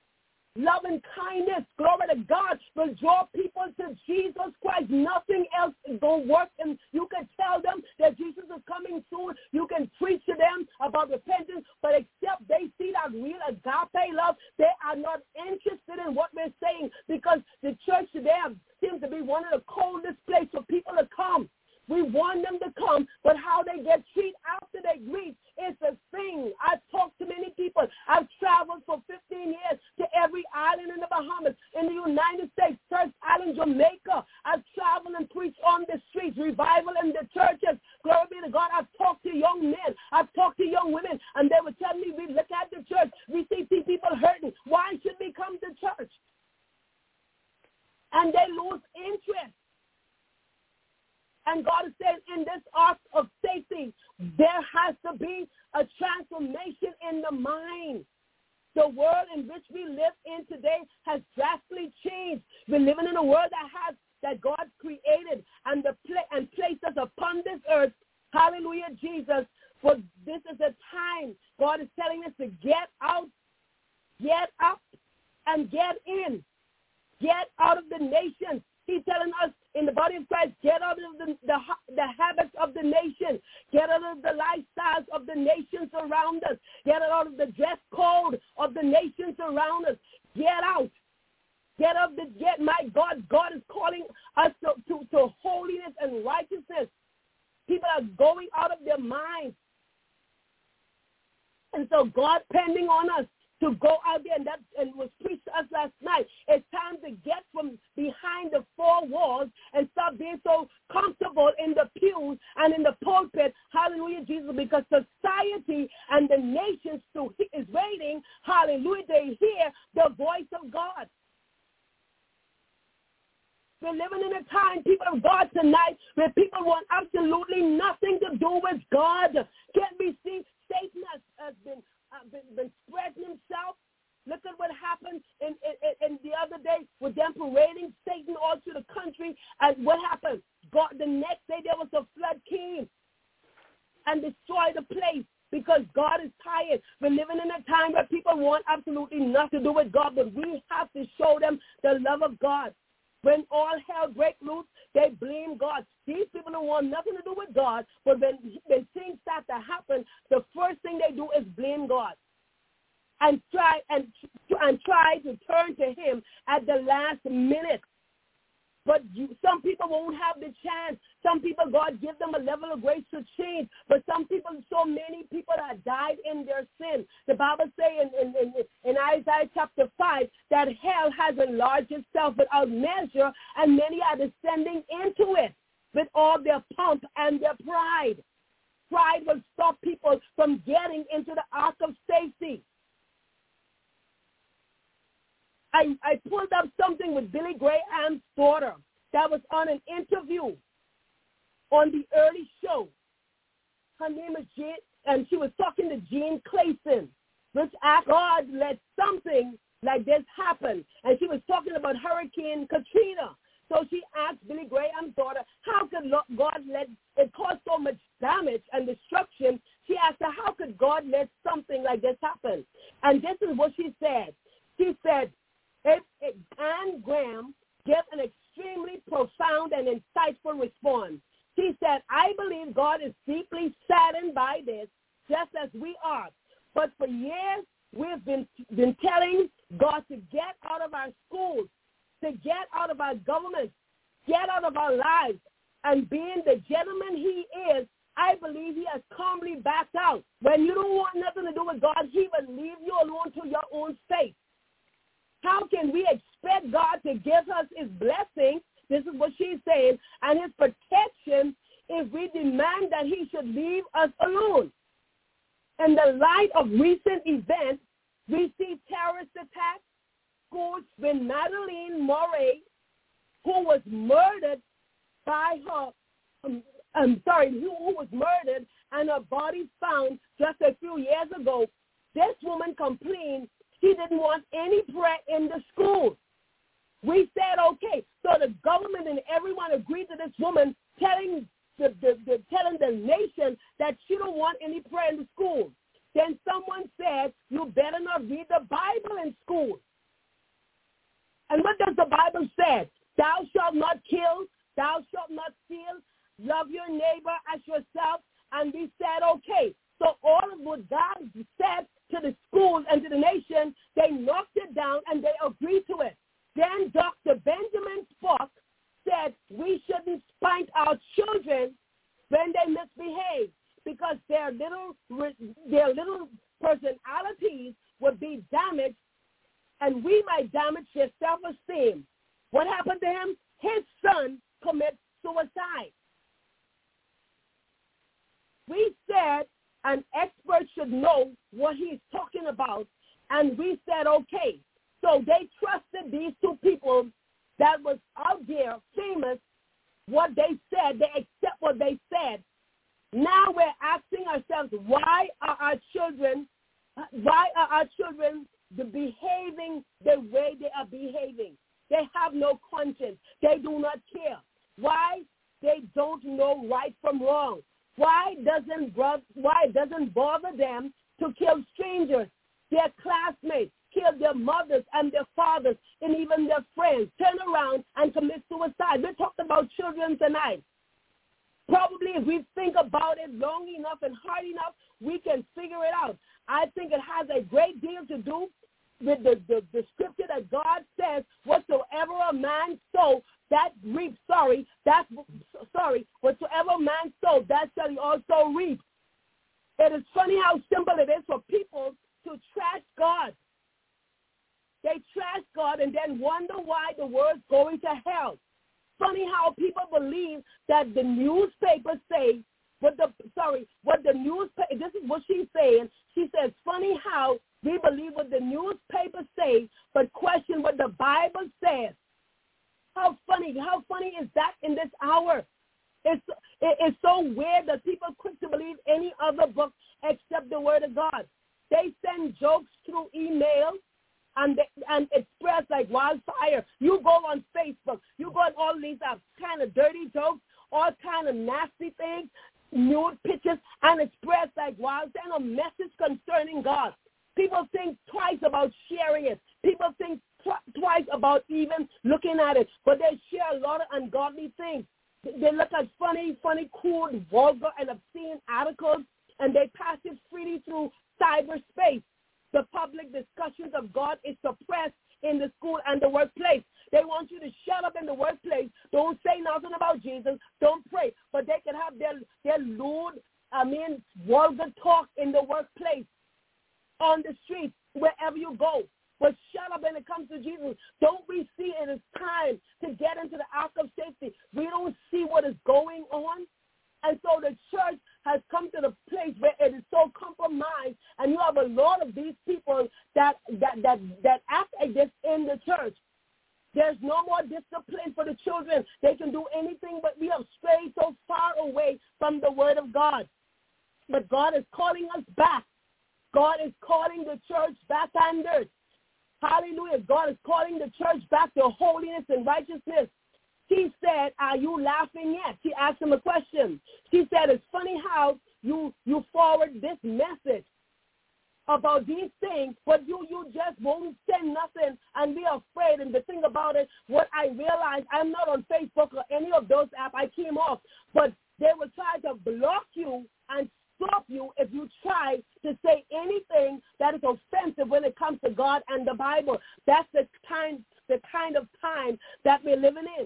love and kindness, glory to God, will draw people to Jesus Christ. Nothing else is going to work. And you can tell them that Jesus is coming soon. You can preach to them about repentance, but except they see that real agape love, they are not interested in what we're saying, because the church today seems to be one of the coldest places for people to come. We want them to come, but how they get treated after they greet is the thing. I've talked to many people. I've traveled for fifteen years to every island in the Bahamas, in the United States, Turks Island, Jamaica. I've traveled and preached on the streets, revival in the churches. Glory be to God. I've talked to young men. I've talked to young women, and they would tell me, we look at the church, we see people hurting. Why should we come to church? And they lose interest. And God is saying, in this ark of safety, there has to be a transformation in the mind. The world in which we live in today has drastically changed. We're living in a world that has that God created and the pla- and placed us upon this earth. Hallelujah, Jesus. For this is a time God is telling us to get out, get up, and get in. Get out of the nations. He's telling us in the body of Christ, get out of the, the, the habits of the nation. Get out of the lifestyles of the nations around us. Get out of the dress code of the nations around us. Get out. Get up. The, get, my God, God is calling us to, to, to holiness and righteousness. People are going out of their minds. And so God pending on us to go out there, and that and was preached to us last night. It's time to get from behind the four walls and stop being so comfortable in the pews and in the pulpit. Hallelujah, Jesus, because society and the nations still is waiting, hallelujah, they hear the voice of God. We're living in a time, people of God, tonight, where people want absolutely nothing to do with God. Can we see Satan has, has been Uh, been, been spreading himself? Look at what happened in, in, in the other day with them parading Satan all through the country. And what happened? God, the next day there was a flood came and destroyed the place because God is tired. We're living in a time where people want absolutely nothing to do with God, but we have to show them the love of God. When all hell breaks loose, they blame God. These people don't want nothing to do with God, but when, when things start to happen, the first thing they do is blame God and try and, and try to turn to him at the last minute. But you, some people won't have the chance. Some people, God give them a level of grace to change. But some people, so many people have died in their sin. The Bible says in, in, in, in Isaiah chapter five that hell has enlarged itself without measure, and many are descending into it with all their pomp and their pride. Pride will stop people from getting into the ark of safety. I, I pulled up something with Billy Graham's daughter that was on an interview on the early show. Her name is Jane, and she was talking to Gene Clayson, which asked God let something like this happen. And she was talking about Hurricane Katrina. So she asked Billy Graham's daughter, how could God let it cause so much damage and destruction? She asked her, how could God let something like this happen? And this is what she said. She said, It, it, Anne Graham gave an extremely profound and insightful response. She said, I believe God is deeply saddened by this, just as we are. But for years, we've been, been telling God to get out of our schools, to get out of our government, get out of our lives. And being the gentleman he is, I believe he has calmly backed out. When you don't want nothing to do with God, he will leave you alone to your own fate. How can we expect God to give us his blessing, this is what she's saying, and his protection if we demand that he should leave us alone? In the light of recent events, we see terrorist attacks, schools with Madeleine Morey, who was murdered by her, um, I'm sorry, who, who was murdered and her body found just a few years ago. This woman complained she didn't want any prayer in the schools. We said, okay. So the government and everyone agreed to this woman telling the, the, the, telling the nation that she don't want any prayer in the schools. Then someone said, you better not read the Bible in school. And what does the Bible say? Thou shalt not kill, thou shalt not steal, love your neighbor as yourself. And we said, okay. So all of what God said to the schools and to the nation, they knocked it down and they agreed to it. Then Doctor Benjamin Spock said we shouldn't spank our children when they misbehave because their little their little personalities would be damaged and we might damage their self-esteem. What happened to him? His son commits suicide. We said an expert should know what he's talking about, and we said, okay. So they trusted these two people that was out there, famous, what they said. They accept what they said. Now we're asking ourselves, why are our children, why are our children behaving the way they are behaving? They have no conscience. They do not care. Why? They don't know right from wrong. Why doesn't why it doesn't bother them to kill strangers, their classmates, kill their mothers and their fathers and even their friends, turn around and commit suicide? We're talking about children tonight. Probably if we think about it long enough and hard enough, we can figure it out. I think it has a great deal to do with the, the, the scripture that God says, whatsoever a man sow, that reap, sorry, that's, sorry, whatsoever man sow, that shall he also reap. It is funny how simple it is for people to trash God. They trash God and then wonder why the world's going to hell. Funny how people believe that the newspapers say, what the, sorry, what the newspaper, this is what she's saying. She says, funny how we believe what the newspapers say, but question what the Bible says. How funny, how funny is that in this hour? It's, it, it's so weird that people are quick to believe any other book except the Word of God. They send jokes through email and they, and it spreads like wildfire. You go on Facebook, you go on all these uh, kind of dirty jokes, all kind of nasty things, nude pictures, and it spreads like wildfire. And a message concerning God. People think twice about sharing it. People think tw- twice about even looking at it, but they share a lot of ungodly things. They look at funny, funny, crude, vulgar, and obscene articles, and they pass it freely through cyberspace. The public discussions of God is suppressed in the school and the workplace. They want you to shut up in the workplace. Don't say nothing about Jesus. Don't pray. But they can have their, their lewd, I mean, vulgar talk in the workplace, on the streets, wherever you go. But shut up when it comes to Jesus. Don't we see it is time to get into the ark of safety? We don't see what is going on. And so the church has come to the place where it is so compromised, and you have a lot of these people that that that, that act like this in the church. There's no more discipline for the children. They can do anything, but we have strayed so far away from the Word of God. But God is calling us back. God is calling the church back under. Hallelujah. God is calling the church back to holiness and righteousness. She said, are you laughing yet? She asked him a question. She said, it's funny how you, you forward this message about these things, but you, you just won't send nothing and be afraid. And the thing about it, what I realized, I'm not on Facebook or any of those apps. I came off. But they will try to block you and stop you if you try to say anything that is offensive when it comes to God and the Bible. That's the kind, the kind of time that we're living in.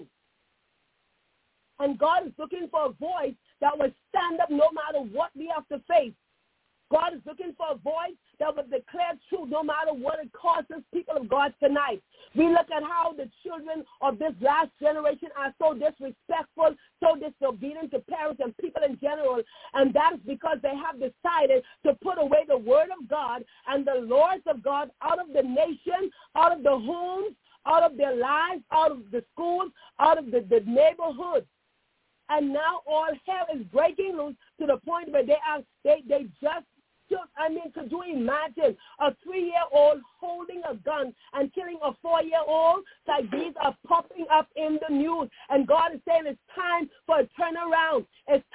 And God is looking for a voice that will stand up no matter what we have to face. God is looking for a voice that will declare truth no matter what it costs us, people of God, tonight. We look at how the children of this last generation are so disrespectful, so disobedient to parents and people in general, and that is because they have decided to put away the Word of God and the laws of God out of the nation, out of the homes, out of their lives, out of the schools, out of the, the neighborhoods. And now all hell is breaking loose to the point where they are they, they just took, I mean, could you imagine a three-year-old holding a gun and killing a four-year-old? Like these are popping up in the news. And God is saying it's time for a turnaround. It's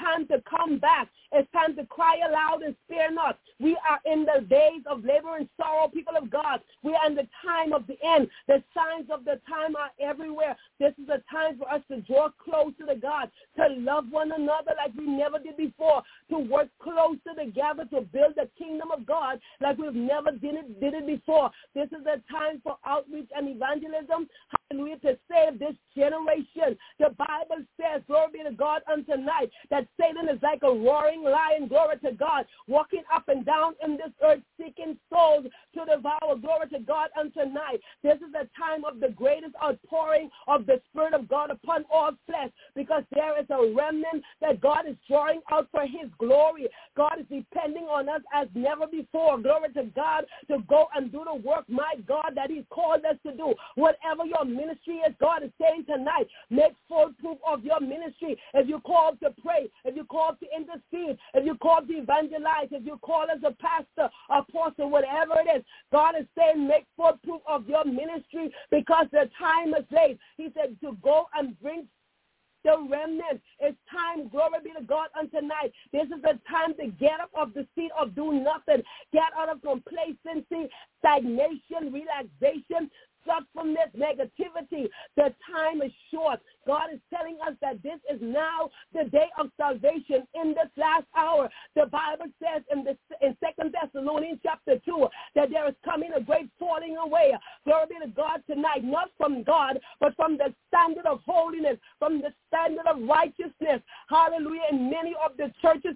time to come back. It's time to cry aloud and spare not. We are in the days of labor and sorrow, people of God. We are in the time of the end. The signs of the time are everywhere. This is a time for us to draw closer to God, to love one another like we never did before, to work closer together to build the kingdom of God like we've never did it, did it before. This is a time for outreach and evangelism, hallelujah, to save this generation. The Bible says, glory be to God on tonight, that Satan is like a roaring lion, glory to God, walking up and down in this earth seeking souls to devour, glory to God on tonight. This is a time of the greatest outpouring of the Spirit of God upon all flesh, because there is a remnant that God is drawing out for his glory. God is depending on us as never before, glory to God, to go and do the work, my God, that he's called us to do. Whatever your ministry is, God is saying tonight, make full proof of your ministry. If you're called to pray, if you're called to intercede, if you're called to evangelize, if you're called as a pastor, apostle, whatever it is, God is saying make full proof of your ministry, because the time is late. He said to go and bring the remnant. It's time, glory be to God, on tonight. This is the time to get up off the seat of do nothing. Get out of complacency, stagnation, relaxation, slothfulness, negativity. The time is short. God is telling us that this is now the day of salvation in this last hour. The Bible says in the in Second Thessalonians chapter two that there is coming a great falling away. Glory be to God tonight, not from God, but from the standard of holiness, from the standard of righteousness. Hallelujah. In many of the churches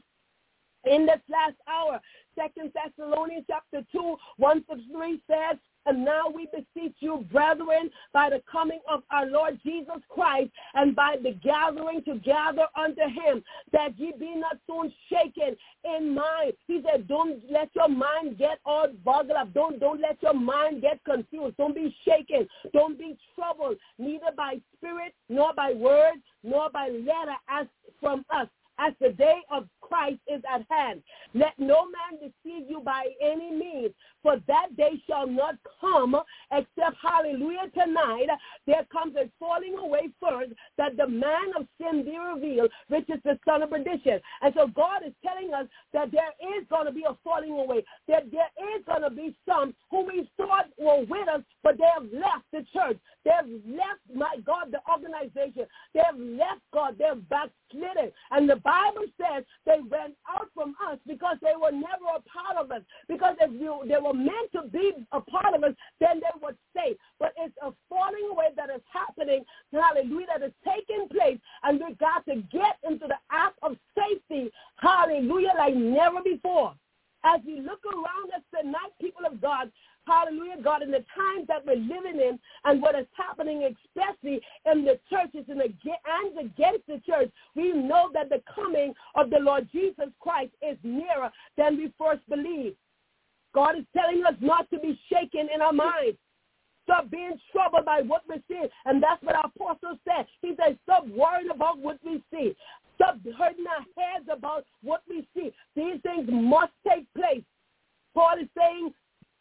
in this last hour, Second Thessalonians chapter two, one to three says, and now we beseech you, brethren, by the coming of our Lord Jesus Christ, and by the gathering together unto him, that ye be not soon shaken in mind. He said, don't let your mind get all boggled up. Don't, don't let your mind get confused. Don't be shaken. Don't be troubled, neither by spirit, nor by word, nor by letter as from us, as the day of Christ is at hand. Let no man deceive you by any means, for that day shall not come except, hallelujah, tonight there comes a falling away first, that the man of sin be revealed, which is the son of perdition. And so God is telling us that there is going to be a falling away, that there is going to be some who we thought were with us, but they have left the church. They have left, my God, the organization. They have left God. They have backslidden. And the Bible says they went out from us because they were never a part of us. Because if you, they were meant to be a part of us, then they would stay. But it's a falling away that is happening, hallelujah, that is taking place. And we got to get into the act of safety, hallelujah, like never before. As we look around us tonight, people of God, hallelujah, God, in the times that we're living in and what is happening, especially in the churches and against the church, we know that the coming of the Lord Jesus Christ is nearer than we first believed. God is telling us not to be shaken in our minds. Stop being troubled by what we see. And that's what our apostle said. He said, stop worrying about what we see. Stop hurting our heads about what we see. These things must take place. Paul is saying,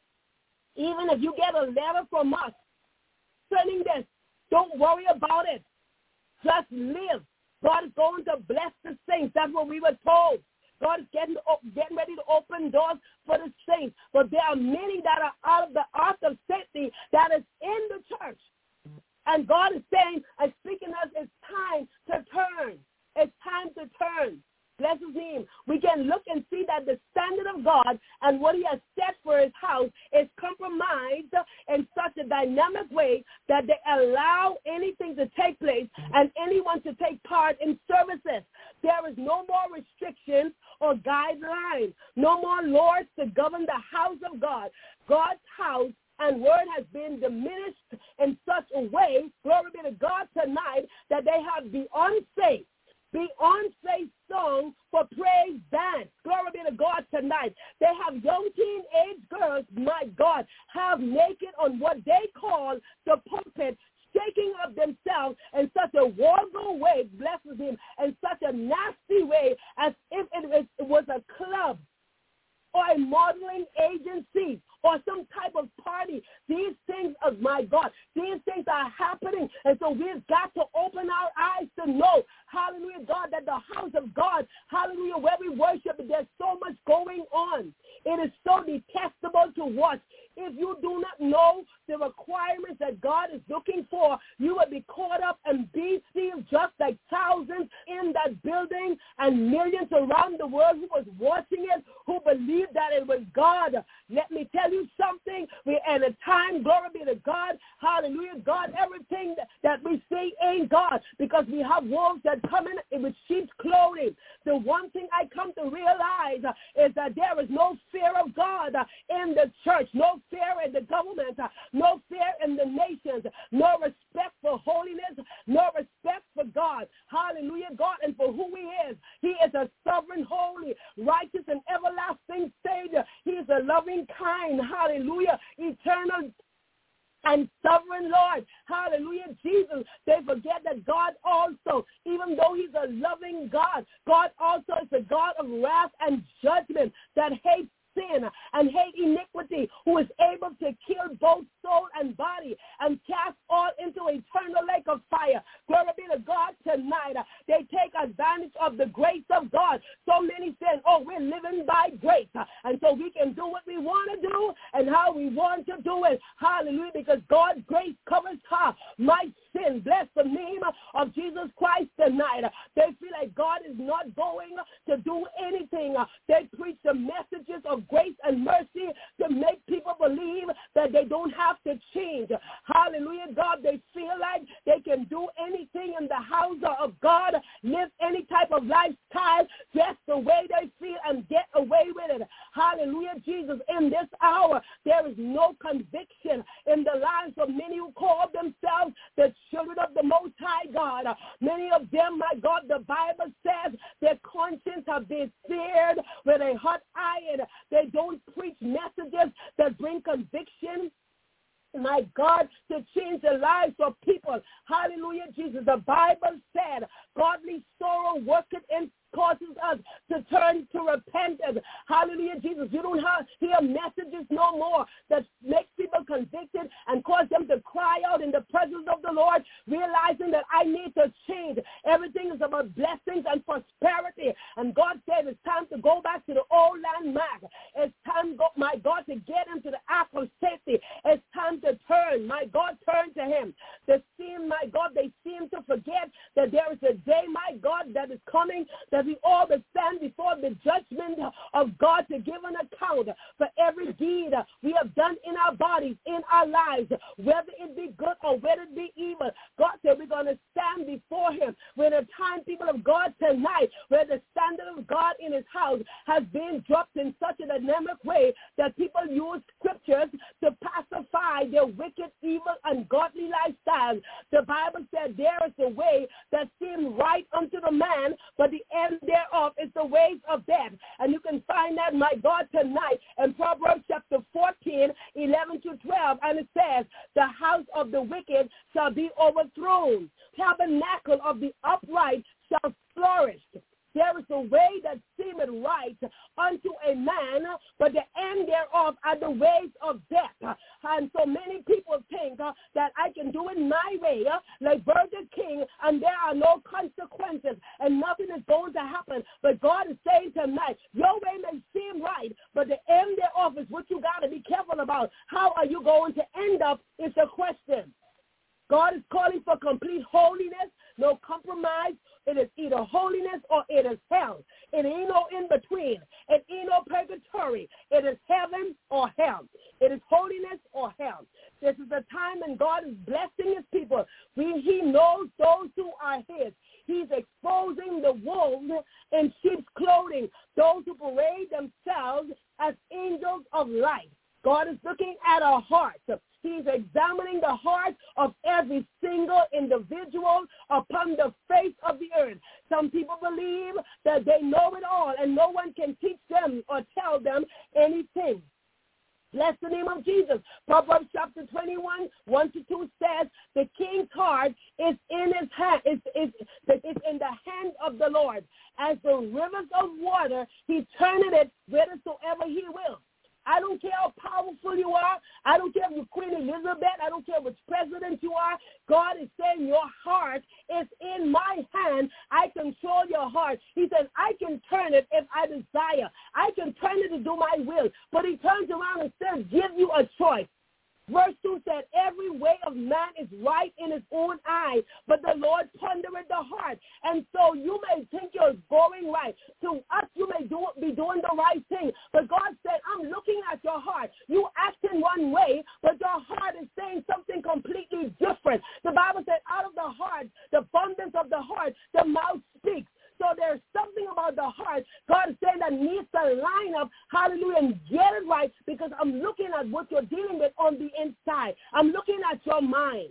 even if you get a letter from us sending this, don't worry about it. Just live. God is going to bless the saints. That's what we were told. God is getting, getting ready to open doors for the saints. But there are many that are out of the ark of safety that is in the church. And God is saying and speaking to us, it's time to turn. It's time to turn. Bless his name. We can look and see that the standard of God and what he has set for his house is compromised in such a dynamic way that they allow anything to take place and anyone to take part in services. There is no more restrictions or guidelines, no more laws to govern the house of God. God's house and word has been diminished in such a way, glory be to God tonight, that they have beyond faith. Beyonce song for praise dance. Glory be to God tonight. They have young teenage girls, my God, have naked on what they call the pulpit, shaking up themselves in such a vulgar way, blesses him, in such a nasty way as if it was, it was a club or a modeling agency or some type of party. These things, oh my God, these things are happening. And so we've got to open our eyes to know, hallelujah, God, that the house of God, worship, there's so much going on. It is so detestable to watch. If you do not know the requirements that God is looking for, you will be caught up and be deceived just like thousands in that building and millions around the world who was watching it, who believed that it was God. Let me tell you something. We're at a time, glory be to God, hallelujah, God, everything that, that we see ain't God, because we have wolves that come in with sheep's clothing. The one thing I come to realize uh, is that there is no fear of God uh, in the church, no fear in the government, uh, no fear in the nations, no respect for holiness, no respect for God. Hallelujah, God, and for who he is. He is a sovereign, holy, righteous, and everlasting Savior. He is a loving, kind, hallelujah, eternal and sovereign Lord. Hallelujah, Jesus. They forget that God also, even though he's a loving God, God also is a God of wrath and judgment that hates sin and hate iniquity, who is able to kill both soul and body and cast all into eternal lake of fire. Glory be to God tonight. They take advantage of the grace of God. So many say, oh, we're living by grace, and so we can do what we want to do and how we want to do it. Hallelujah, because God's grace covers her, my sin. Bless the name of Jesus Christ tonight. They feel like God is not going to do anything. They preach the messages of grace and mercy to make people believe that they don't have to change. Hallelujah, God. They feel like they can do anything in the house of God, live any type of lifestyle, dress the way they feel, and get away with it. Hallelujah, Jesus. In this hour, there is no conviction in the lives of many who call themselves the children of the Most High God. Many of them, my God, the Bible says their conscience have been seared with a hot iron. They don't preach messages that bring conviction, my God, to change the lives of people. Hallelujah, Jesus. The Bible said, godly sorrow worketh in causes us to turn to repentance. Hallelujah, Jesus. You don't have, hear messages no more that make people convicted and cause them to cry out in the presence of the Lord, realizing that I need to change. Everything is about blessings and prosperity. And God said it's time to go back to the old landmark. It's time, my God, to get into the ark of safety. It's time to turn. My God, turn to him. They seem, my God, they seem to forget that there is a day, my God, that is coming, that we all will stand before the judgment of God to give an account for every deed we have done in our bodies, in our lives, whether it be good or whether it be evil. God said we're going to stand before him. When the time, people of God, tonight, where the standard of God in his house has been dropped in such a dynamic way that people use scriptures to pacify their wicked, evil, ungodly lifestyles. The Bible said there is a way that seems right unto the man, but the end thereof is the ways of death. And you can find that, my God, tonight in Proverbs chapter fourteen, eleven to twelve, and it says, the house of the wicked shall be overthrown. Tabernacle of the upright shall flourish. There is a way that seemeth right unto a man, but the end thereof are the ways of death. And so many people think uh, that I can do it my way, uh, like Burger King, and there are no consequences, and nothing is going to happen. But God is saying tonight, your way may seem right, but the end thereof is what you got to be careful about. How are you going to end up is the question. God is calling for complete holiness, no compromise. It is either holiness or it is hell. It ain't no in between. It ain't no purgatory. It is heaven or hell. It is holiness or hell. This is the time when God is blessing his people. We, he knows those who are his. He's exposing the wolves in sheep's clothing, those who parade themselves as angels of light. God is looking at our hearts. He's examining the heart of every single individual upon the face of the earth. Some people believe that they know it all and no one can teach them or tell them anything. Bless the name of Jesus. Proverbs chapter twenty-one, one to two says, the king's heart is in his hand, is, is, is in the hand of the Lord. As the rivers of water, he turneth it whithersoever he will. I don't care how powerful you are. I don't care if you're Queen Elizabeth. I don't care which president you are. God is saying your heart is in my hand. I control your heart. He says, I can turn it if I desire. I can turn it to do my will. But he turns around and says, give you a choice. Verse two said, every way of man is right in his own eye, but the Lord pondereth the heart. And so you may think you're going right. To us, you may do, be doing the right thing. But God said, I'm looking at your heart. You act in one way, but your heart is saying something completely different. The Bible said, out of the heart, the abundance of the heart, the mouth speaks. So there's something about the heart, God is saying, that needs to line up, hallelujah, and get it right, because I'm looking at what you're dealing with on the inside. I'm looking at your mind.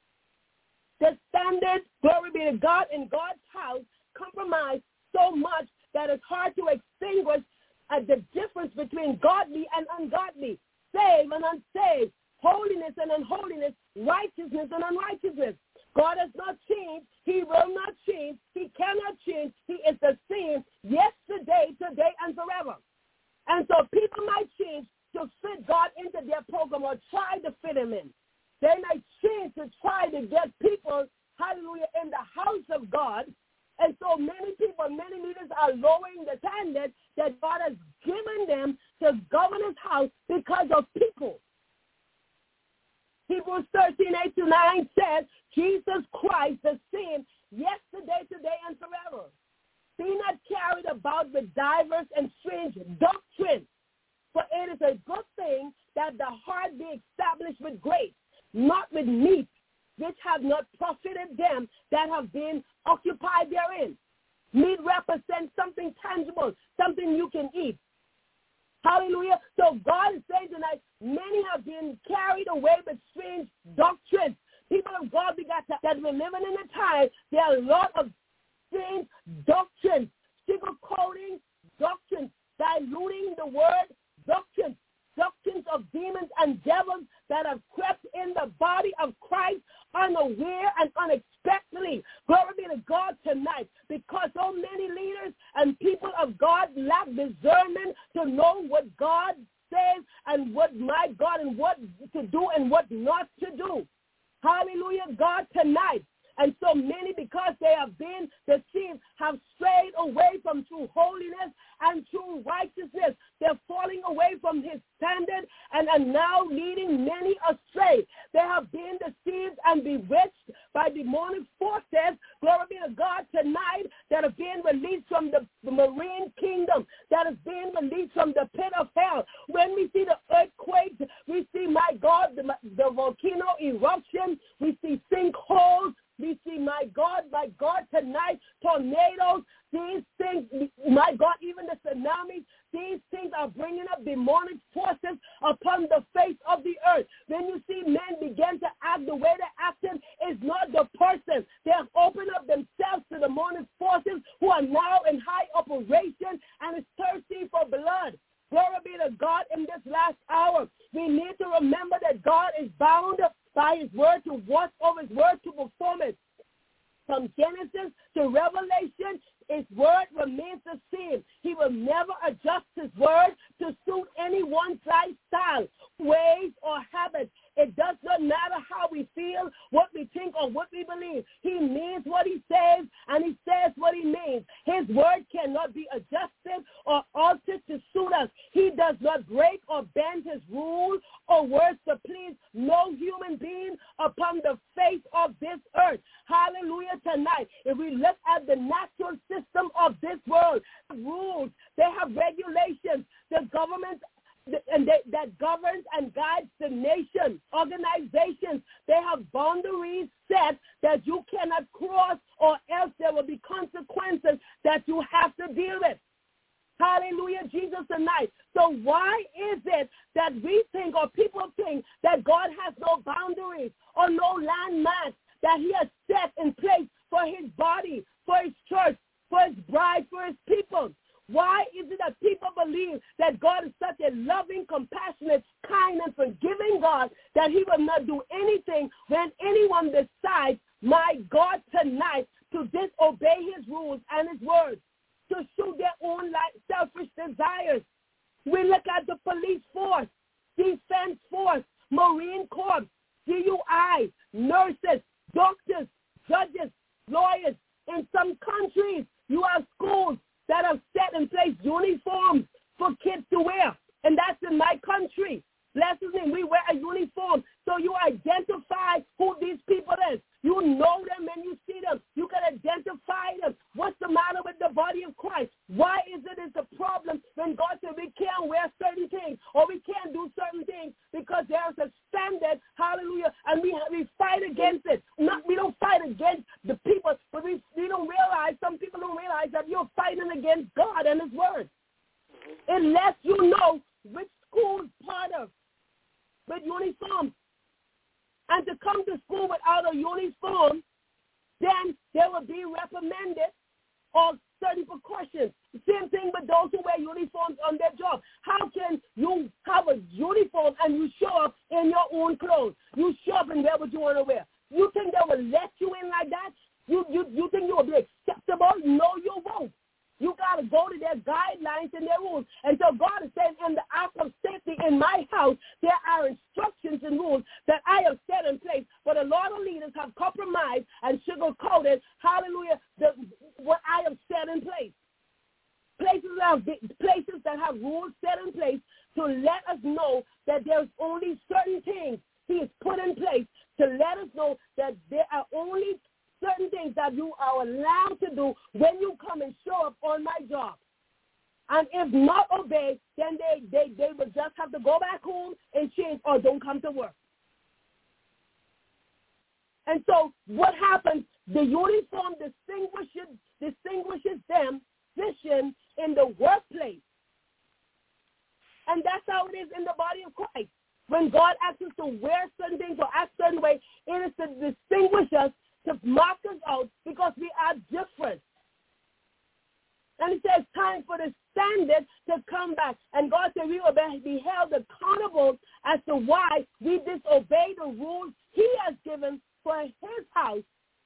The standard, glory be to God, in God's house compromise so much that it's hard to extinguish uh, the difference between godly and ungodly, saved and unsaved, holiness and unholiness, righteousness and unrighteousness. God has not changed. He will not change. He cannot change. He is the same yesterday, today, and forever. And so people might change to fit God into their program or try to fit him in. They might change to try to get people, hallelujah, in the house of God. And so many people, many leaders are lowering the standard that God has given them to govern his house because of people. Hebrews thirteen, eight to nine says, Jesus Christ the same yesterday, today, and forever. Be not carried about with diverse and strange doctrines, for it is a good thing that the heart be established with grace, not with meat, which have not profited them that have been occupied therein. Meat represents something tangible, something you can eat. Hallelujah. So God is saying tonight, many have been carried away with strange doctrines. People of God, we got to, that we're living in a time, there are a lot of strange doctrines, sugarcoating doctrines, diluting the word doctrines, doctrines of demons and devils that have crept in the body of Christ unaware and unexpectedly. Glory be to God tonight, because so many leaders and people of God lack discernment to know what God says and what my God and what to do and what not to do. Hallelujah, God, tonight. And so many, because they have been deceived, have strayed away from true holiness and true righteousness. They're falling away from his standard and are now leading many astray. They have been deceived and bewitched by demonic forces, glory be to God, tonight, that are being released from the marine kingdom, that is being released from the pit of hell. When we see the earthquakes, we see, my God, the, the volcano eruption, we see sinkholes, we see, my God, my God, tonight, tornadoes, these things, my God, even the tsunamis, these things are bringing up demonic forces upon the face of the earth. When you see men begin to act the way they're acting, it's not the person. They have opened up themselves to the demonic forces who are now in high operation and is thirsty for blood. Glory be to God in this last hour. We need to remember that God is bound by his word to watch over his word to perform it. From Genesis to Revelation, his word remains the same. He will never adjust his word to suit anyone's lifestyle, ways, or habits. It does not matter how we feel, what we think, or what we believe. He means what he says, and he says what he means. His word cannot be adjusted or altered to suit us. He does not break or bend his rules or words to please no human being upon the face of this earth. Hallelujah tonight. If we look at the natural system of this world, rules, they have regulations. The government and they, that governs and guides the nation, organizations, they have boundaries set that you cannot cross, or else there will be consequences that you have to deal with. Hallelujah, Jesus tonight. So why is it that we think, or people think, that God has no boundaries or no landmarks that he has set in place for his body, for his church, for his bride, for his people? Why is it that people believe that God is such a loving, compassionate, kind, and forgiving God that he will not do anything when anyone decides, my God, tonight, to disobey his rules and his words, to suit their own selfish desires? We look at the police force, defense force, Marine Corps, D U I, nurses, doctors, judges, lawyers. In some countries, you have schools that have set in place uniforms for kids to wear. And that's in my country. Bless his name. We wear a uniform. So you identify who these people is. You know them when you see them. You can identify them. What's the matter with the body of Christ? Why is it it's a problem when God said we can't wear certain things or we can't do certain things because there's a standard, hallelujah, and we we fight against it. Not, we don't fight against the people, but we, we don't realize, some people don't realize that you're fighting against God and his word. Unless you know which school part of with uniform. And to come to school without a uniform, then they will be reprimanded or certain precautions. Same thing with those who wear uniforms on their job. How can you have a uniform and you show up in your own clothes? You show up and wear what you want to wear. You think they will let you in like that? You you you think you will be acceptable? No, you won't. You got to go to their guidelines and their rules. And so God is saying in the act of safety in my house, there are instructions and rules that I have set in place. But a lot of leaders have compromised and sugar-coated, hallelujah, the, what I have set in place. Places that, have, places that have rules set in place to let us know that there's only certain things he has put in place to let us know that there are only certain things that you are allowed to do when you come and show up on my job. And if not obeyed, then they, they, they will just have to go back home and change or don't come to work. And so what happens, the uniform distinguishes, distinguishes them position in the workplace. And that's how it is in the body of Christ. When God asks us to wear certain things or act certain way, it is to distinguish us, to mark us out because we are different. And he says time for the standard to come back. And God said we will be held accountable as to why we disobey the rules he has given for his house.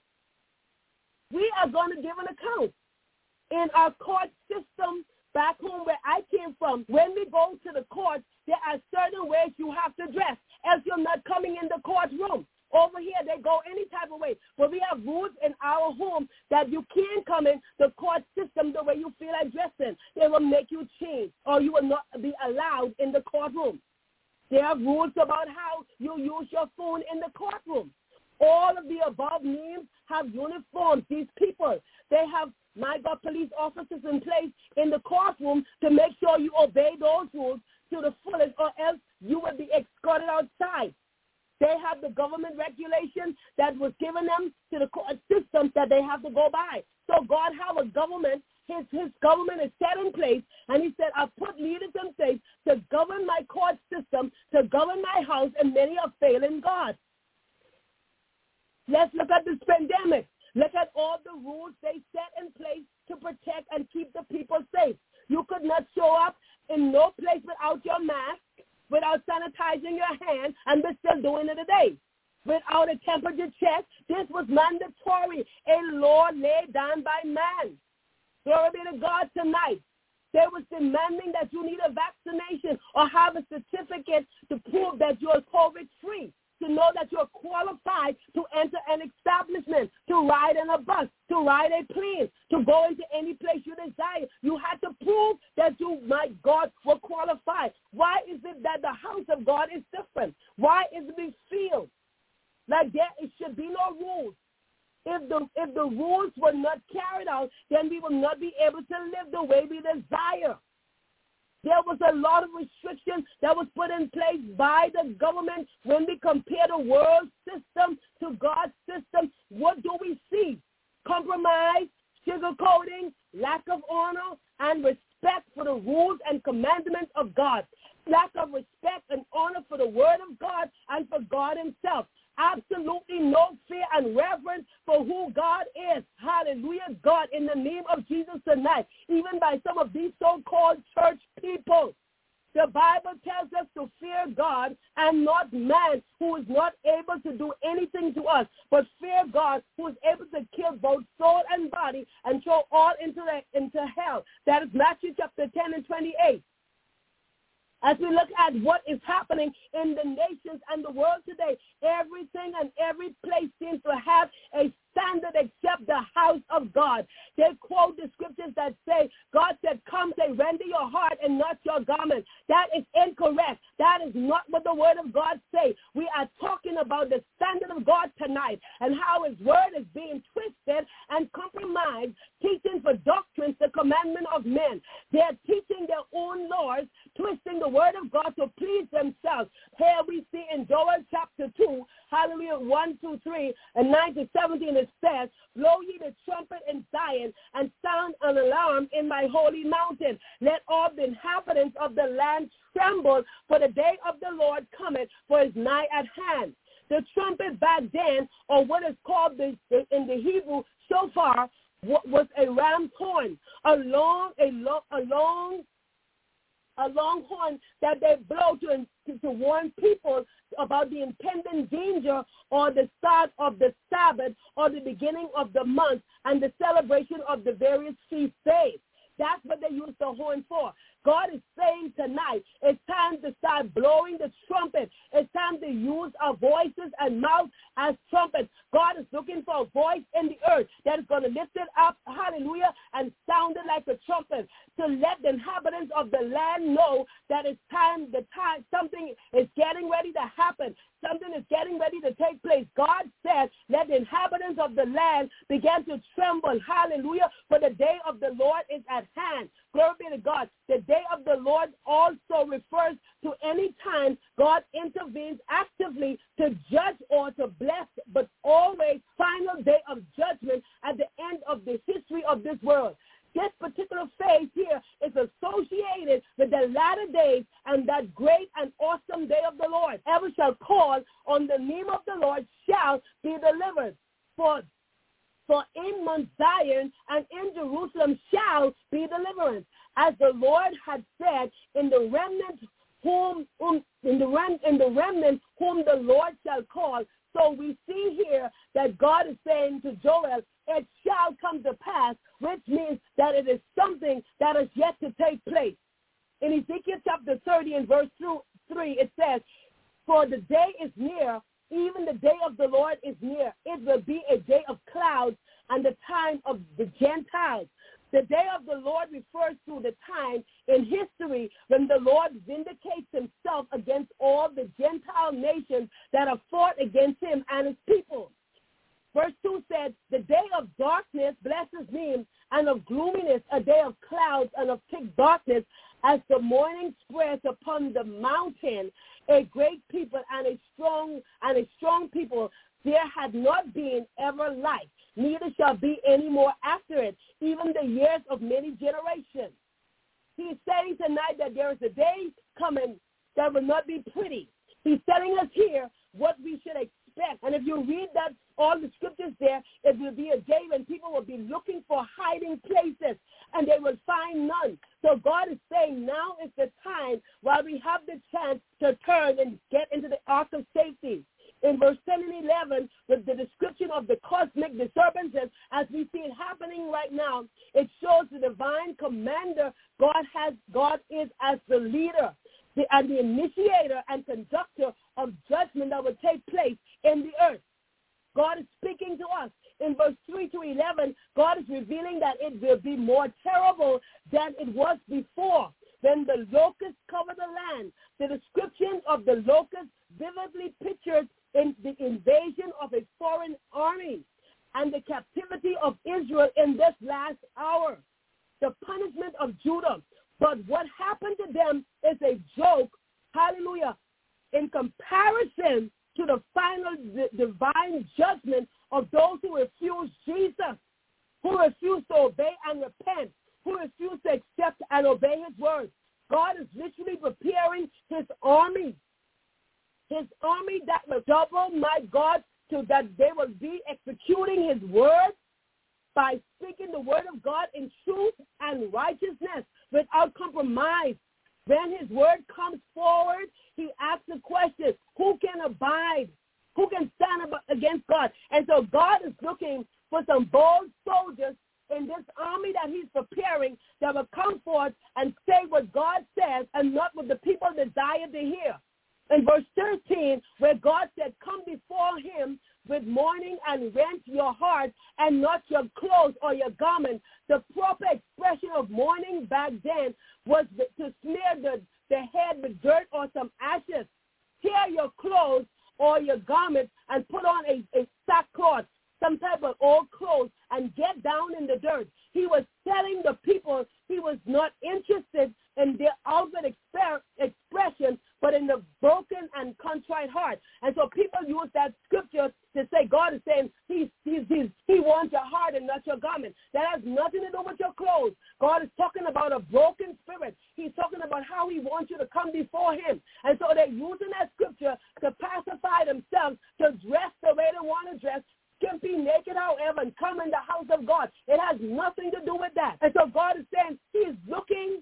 We are going to give an account. In our court system back home where I came from, when we go to the court, there are certain ways you have to dress, else you're not coming in the courtroom. Over here, they go any type of way. But we have rules in our home that you can't come in the court system the way you feel like dressing. They will make you change, or you will not be allowed in the courtroom. There are rules about how you use your phone in the courtroom. All of the above names have uniforms. These people, they have, my God, police officers in place in the courtroom to make sure you obey those rules to the fullest, or else you will be escorted outside. They have the government regulation that was given them to the court system that they have to go by. So God have a government. His, his government is set in place, and he said, I've put leaders in place to govern my court system, to govern my house, and many are failing God. Let's look at this pandemic. Look at all the rules they set in place to protect and keep the people safe. You could not show up in no place without your mask, without sanitizing your hand, and we're still doing it today. Without a temperature check, this was mandatory, a law laid down by man. Glory be to God tonight. They was demanding that you need a vaccination or have a certificate to prove that you're COVID-free, to know that you're qualified to enter an establishment, to ride in a bus, to ride a plane, to go into any place you desire. You had to prove that you, my God, were qualified. Why is it that the house of God is different? Why is it we feel like there it should be no rules? If the if the rules were not carried out, then we will not be able to live the way we desire. There was a lot of restrictions that was put in place by the government. When we compare the world system to God's system, what do we see? Compromise, sugarcoating, lack of honor, and respect for the rules and commandments of God. Lack of respect and honor for the word of God and for God himself. Absolutely no fear and reverence for who God is. Hallelujah, God, in the name of Jesus tonight, even by some of these so-called church people. The Bible tells us to fear God and not man, who is not able to do anything to us, but fear God, who is able to kill both soul and body and throw all into, the, into hell. That is Matthew chapter ten and twenty-eight. As we look at what is happening in the nations and the world today, everything and every place seems to have a standard except the house of God. They quote the scriptures that say, God said, come, say, render your heart and not your garment. That is incorrect. That is not what the word of God says. We are talking about the standard of God tonight and how his word is being twisted and compromised, teaching for doctrines the commandment of men. They are teaching their own laws, twisting the word of God to please themselves. Here we see in Joel chapter two, hallelujah, one, two, three, and nine to seventeen, it says, blow ye the trumpet in Zion and sound an alarm in my holy mountain. Let all the inhabitants of the land tremble, for the day of the Lord cometh, for it is nigh at hand. The trumpet back then, or what is called the, the, in the Hebrew shofar, was a ram's horn, a long, a long, a long, a long horn that they blow to, to, to warn people about the impending danger or the start of the Sabbath or the beginning of the month and the celebration of the various feast days. That's what they use the horn for. God is saying tonight, it's time to start blowing the trumpet. It's time to use our voices and mouth as trumpets. God is looking for a voice in the earth that is going to lift it up, hallelujah, and sound it like a trumpet to let the inhabitants of the land know that it's time, the time, something is getting ready to happen. Something is getting ready to take place. God said, let the inhabitants of the land begin to tremble, hallelujah, for the day of the Lord is at hand. Glory be to God. The day of the Lord also refers to any time God intervenes actively to judge or to bless, but always final day of judgment at the end of the history of this world. This particular phase here is associated with the latter days and that great and awesome day of the Lord. Ever shall call on the name of the Lord shall be delivered. For For in Mount Zion and in Jerusalem shall be deliverance, as the Lord had said, in the remnant whom um, in the rem, in the remnant whom the Lord shall call. So we see here that God is saying to Joel, it shall come to pass, which means that it is something that is yet to take place. In Ezekiel chapter thirty and verse three, it says, for the day is near, even the day of the Lord is near. It will be a day of clouds and the time of the Gentiles. The day of the Lord refers to the time in history when the Lord vindicates himself against all the Gentile nations that have fought against him and his people. Verse two said, the day of darkness blesses me, and of gloominess a day of clouds and of thick darkness, as the morning spreads upon the mountain. A great people and a strong and a strong people there had not been ever like, neither shall be any more after it, even the years of many generations. He's saying tonight that there is a day coming that will not be pretty. He's telling us here what we should expect. And if you read that, all the scriptures there, it will be a day when people will be looking for hiding places and they will find none. So God is saying now is the time while we have the chance to turn and get into the ark of safety. In verse ten and eleven, with the description of the cosmic disturbances, as we see it happening right now, it shows the divine commander God has, God is as the leader the, and the initiator and conductor of judgment that will take place in the earth. God is speaking to us. In verse three to eleven, God is revealing that it will be more terrible than it was before. When the locusts cover the land, the description of the locusts vividly pictures in the invasion of a foreign army and the captivity of Israel in this last hour, the punishment of Judah. But what happened to them is a joke, hallelujah, in comparison to the final d- divine judgment of those who refuse Jesus, who refuse to obey and repent, who refuse to accept and obey his word. God is literally preparing his army, his army that will double, my God, so that they will be executing his word by speaking the word of God in truth and righteousness without compromise. When his word comes forward, he asks the question, who can abide? Who can stand against God? And so God is looking for some bold soldiers in this army that he's preparing that will come forth and say what God says and not what the people desire to hear. In verse thirteen, where God said, come before him with mourning and rent your heart and not your clothes or your garment. The proper expression of mourning back then was to smear the, the head with dirt or some ashes, tear your clothes or your garments and put on a, a sackcloth, some type of old clothes, and get down in the dirt. He was telling the people he was not interested in their outward exper- expression, but in the broken and contrite heart. And so people use that scripture to say God is saying he's, he's, he's, he wants your heart and not your garment. That has nothing to do with your clothes. God is talking about a broken spirit. He's talking about how he wants you to come before him. And so they're using that scripture to pacify themselves, to dress the way they want to dress, can be naked, however, and come in the house of God. It has nothing to do with that. And so God is saying he's looking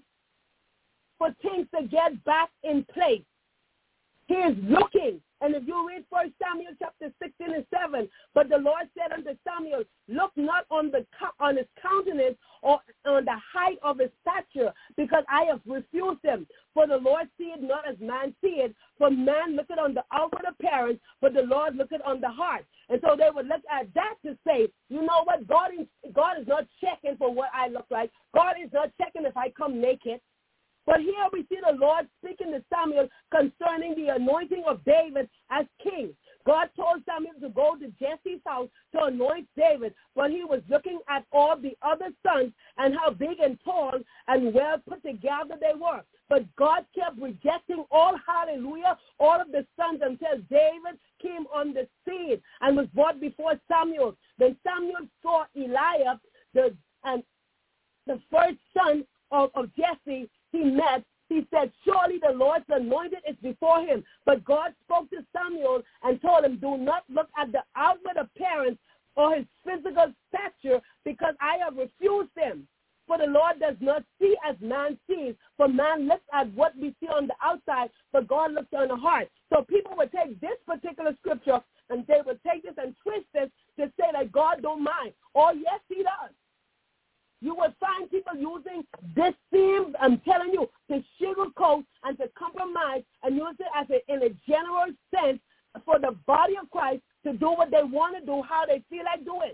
for things to get back in place. He is looking. And if you read First Samuel chapter sixteen and seven, but the Lord said unto Samuel, look not on the on his countenance or on the height of his stature, because I have refused him. For the Lord seeth not as man seeth, for man looketh on the outward appearance, but the Lord looketh on the heart. And so they would look at that to say, you know what, God is, God is not checking for what I look like. God is not checking if I come naked. But here we see the Lord speaking to Samuel concerning the anointing of David as king. God told Samuel to go to Jesse's house to anoint David, but he was looking at all the other sons and how big and tall and well put together they were. But God kept rejecting all, hallelujah, all of the sons until David came on the scene and was brought before Samuel. Then Samuel saw Eliab, the, and the first son of, of Jesse, he met. He said, surely the Lord's anointed is before him. But God spoke to Samuel and told him, do not look at the outward appearance or his physical stature, because I have refused him. For the Lord does not see as man sees. For man looks at what we see on the outside, but God looks on the heart. So people would take this particular scripture and they would take this and twist this to say that God don't mind. Oh, yes, he does. You will find people using this theme, I'm telling you, to sugarcoat and to compromise and use it as a, in a general sense for the body of Christ to do what they want to do, how they feel like doing.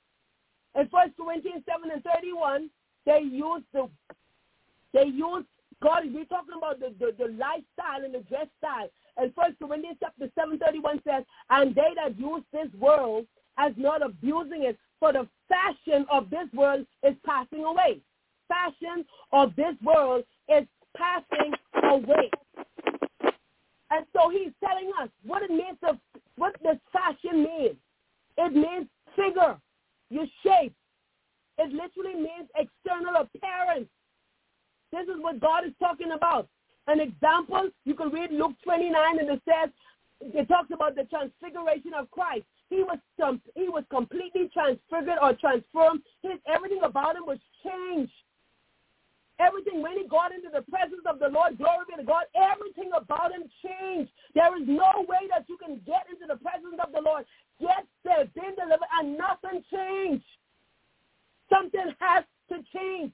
In First Corinthians seven and thirty-one, they use the, they use, God, we're talking about the, the, the lifestyle and the dress style. And First Corinthians chapter seven thirty-one says, and they that use this world as not abusing it, for the fashion of this world is passing away. Fashion of this world is passing away. And so he's telling us what it means to, what does fashion mean? It means figure, your shape. It literally means external appearance. This is what God is talking about. An example, you can read Luke twenty-nine, and it says, it talks about the transfiguration of Christ. He was um, he was completely transfigured or transformed. His everything about him was changed. Everything, when he got into the presence of the Lord, glory be to God, everything about him changed. There is no way that you can get into the presence of the Lord, get there, been delivered, and nothing changed. Something has to change.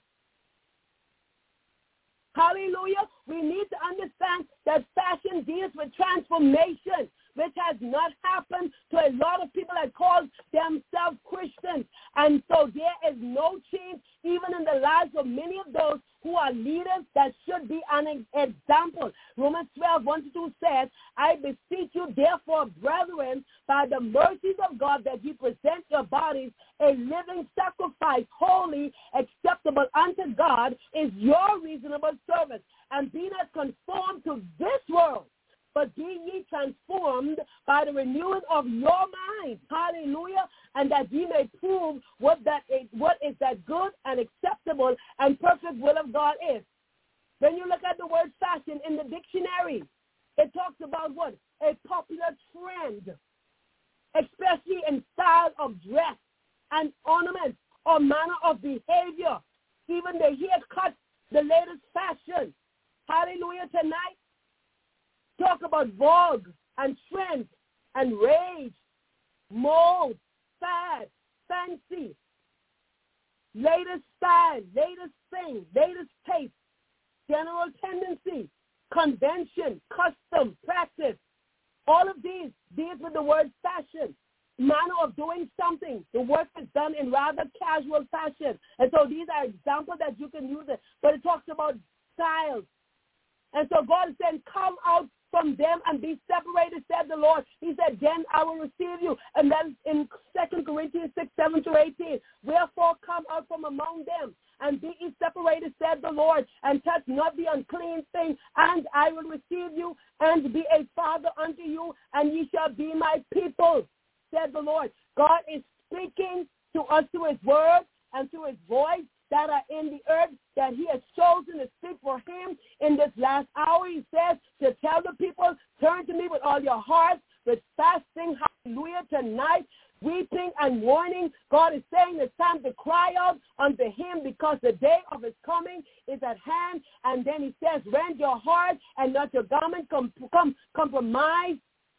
Hallelujah. We need to understand that fashion deals with transformation, which has not happened to a lot of people that call themselves Christians. And so there is no change even in the lives of many of those who are leaders that should be an example. Romans twelve, one to two says, I beseech you therefore, brethren, by the mercies of God, that you present your bodies a living sacrifice, holy, acceptable unto God, is your reasonable service. And be not conformed to this world, but be ye transformed by the renewing of your mind. Hallelujah. And that ye may prove what that is, what is that good and acceptable and perfect will of God is. When you look at the word fashion in the dictionary, it talks about what? A popular trend, especially in style of dress and ornaments or manner of behavior. Even the haircut, the latest fashion. Hallelujah. Tonight, talk about vogue and trend and rage, mold, fad, fancy, latest style, latest thing, latest taste. general tendency, convention, custom, practice. All of these deals with the word fashion, manner of doing something. The work is done in rather casual fashion. And so these are examples that you can use it. But it talks about styles. And so God is saying, come out from them and be separated, said the Lord. He said, then I will receive you. And then in Second Corinthians six, seven to eighteen, wherefore come out from among them and be ye separated, said the Lord, and touch not the unclean thing, and I will receive you and be a father unto you, and ye shall be my people, said the Lord. God is speaking to us through his word and through his voice that are in the earth that he has chosen to speak for him in this last hour. He says to tell the people, turn to me with all your hearts, with fasting, hallelujah, tonight, weeping and mourning. God is saying it's time to cry out unto him because the day of his coming is at hand. And then he says, rend your heart and not your garment, com- com- compromise,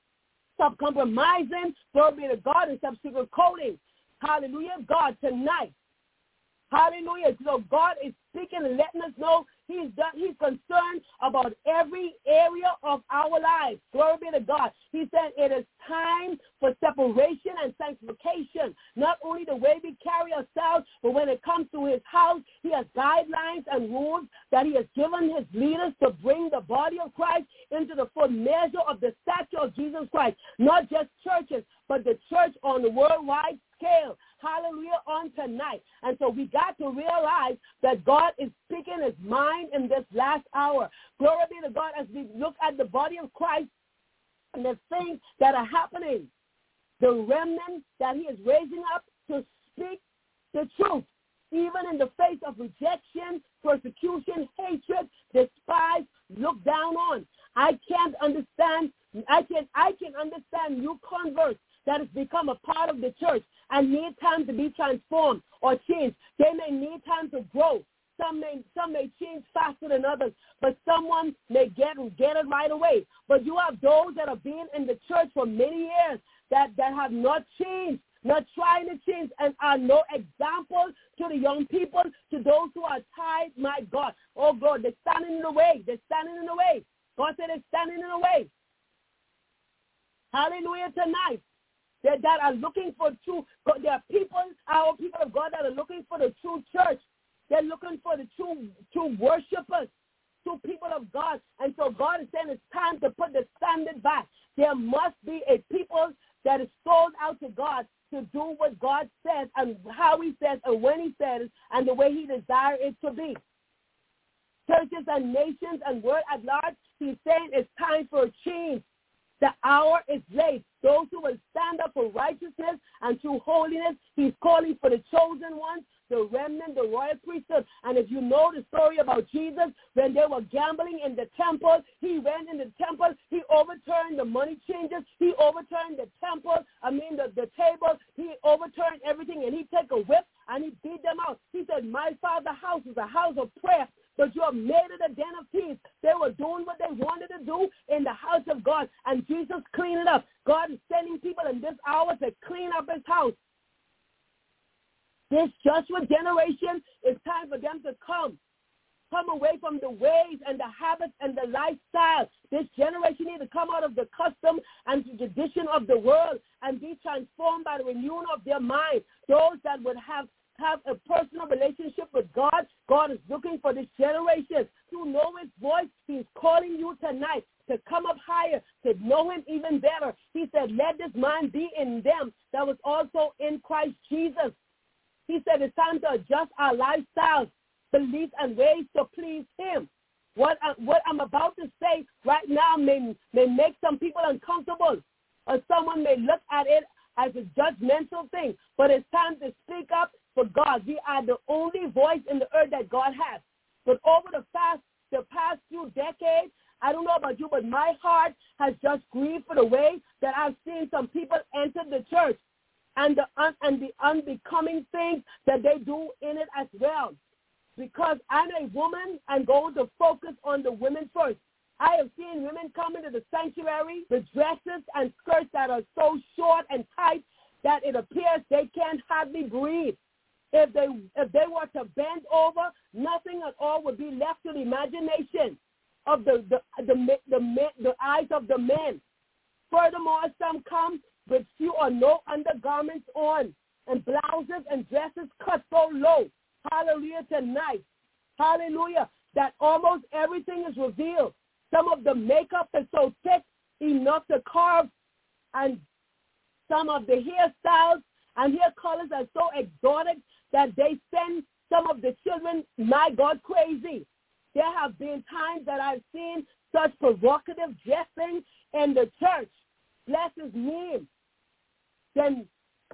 stop compromising, glory be to God, and stop sugarcoating. Hallelujah, God, tonight. Hallelujah. So God is speaking and letting us know he's done, he's concerned about every area of our lives. Glory be to God. He said it is time for separation and sanctification. Not only the way we carry ourselves, but when it comes to his house, he has guidelines and rules that he has given his leaders to bring the body of Christ into the full measure of the stature of Jesus Christ. Not just churches, but the church on the worldwide scale. Hallelujah, on tonight. And so we got to realize that God is speaking his mind in this last hour. Glory be to God as we look at the body of Christ and the things that are happening. The remnant that he is raising up to speak the truth, even in the face of rejection, persecution, hatred, despise, looked down on. I can't understand, I can, I can understand new converts that has become a part of the church and need time to be transformed or changed. They may need time to grow. Some may some may change faster than others, but someone may get get it right away. But you have those that have been in the church for many years that, that have not changed, not trying to change, and are no example to the young people, to those who are tied. My God, oh God, they're standing in the way. They're standing in the way. God said they're standing in the way. Hallelujah tonight. That, that are looking for true, there are people, our people of God that are looking for the true church. They're looking for the true, true worshipers, true people of God. And so God is saying it's time to put the standard back. There must be a people that is sold out to God to do what God says and how he says and when he says and the way he desires it to be. Churches and nations and world at large, he's saying it's time for a change. The hour is late. Those who will stand up for righteousness and true holiness, he's calling for the chosen ones, the remnant, the royal priesthood. And if you know the story about Jesus, when they were gambling in the temple, he went in the temple, he overturned the money changers, he overturned the temple, I mean the, the table, he overturned everything, and he took a whip and he beat them out. He said, my Father's house is a house of prayer, but you have made it a den of thieves. They were doing what they wanted to do in the house of God, and Jesus cleaned it up. God is sending people in this hour to clean up his house. This Joshua generation, it's time for them to come. Come away from the ways and the habits and the lifestyle. This generation needs to come out of the custom and the tradition of the world and be transformed by the renewing of their mind. Those that would have have a personal relationship with God. God is looking for this generation to know his voice. He's calling you tonight to come up higher, to know him even better. He said, let this mind be in them that was also in Christ Jesus. He said it's time to adjust our lifestyles, beliefs, and ways to please him. What, I, what I'm about to say right now may, may make some people uncomfortable, or someone may look at it as a judgmental thing, but it's time to speak up for God. We are the only voice in the earth that God has. But over the past, the past few decades, I don't know about you, but my heart has just grieved for the way that I've seen some people enter the church and the un, and the unbecoming things that they do in it as well. Because I'm a woman and going to focus on the women first. I have seen women come into the sanctuary with dresses and skirts that are so short and tight that it appears they can't hardly breathe. If they if they were to bend over, nothing at all would be left to the imagination of the the the the, the, the eyes of the men. Furthermore, some come with few or no undergarments on, and blouses and dresses cut so low. Hallelujah tonight. Hallelujah. That almost everything is revealed. Some of the makeup is so thick enough to carve, and some of the hairstyles and hair colors are so exotic that they send some of the children, my God, crazy. There have been times that I've seen such provocative dressing in the church. Bless his name. Then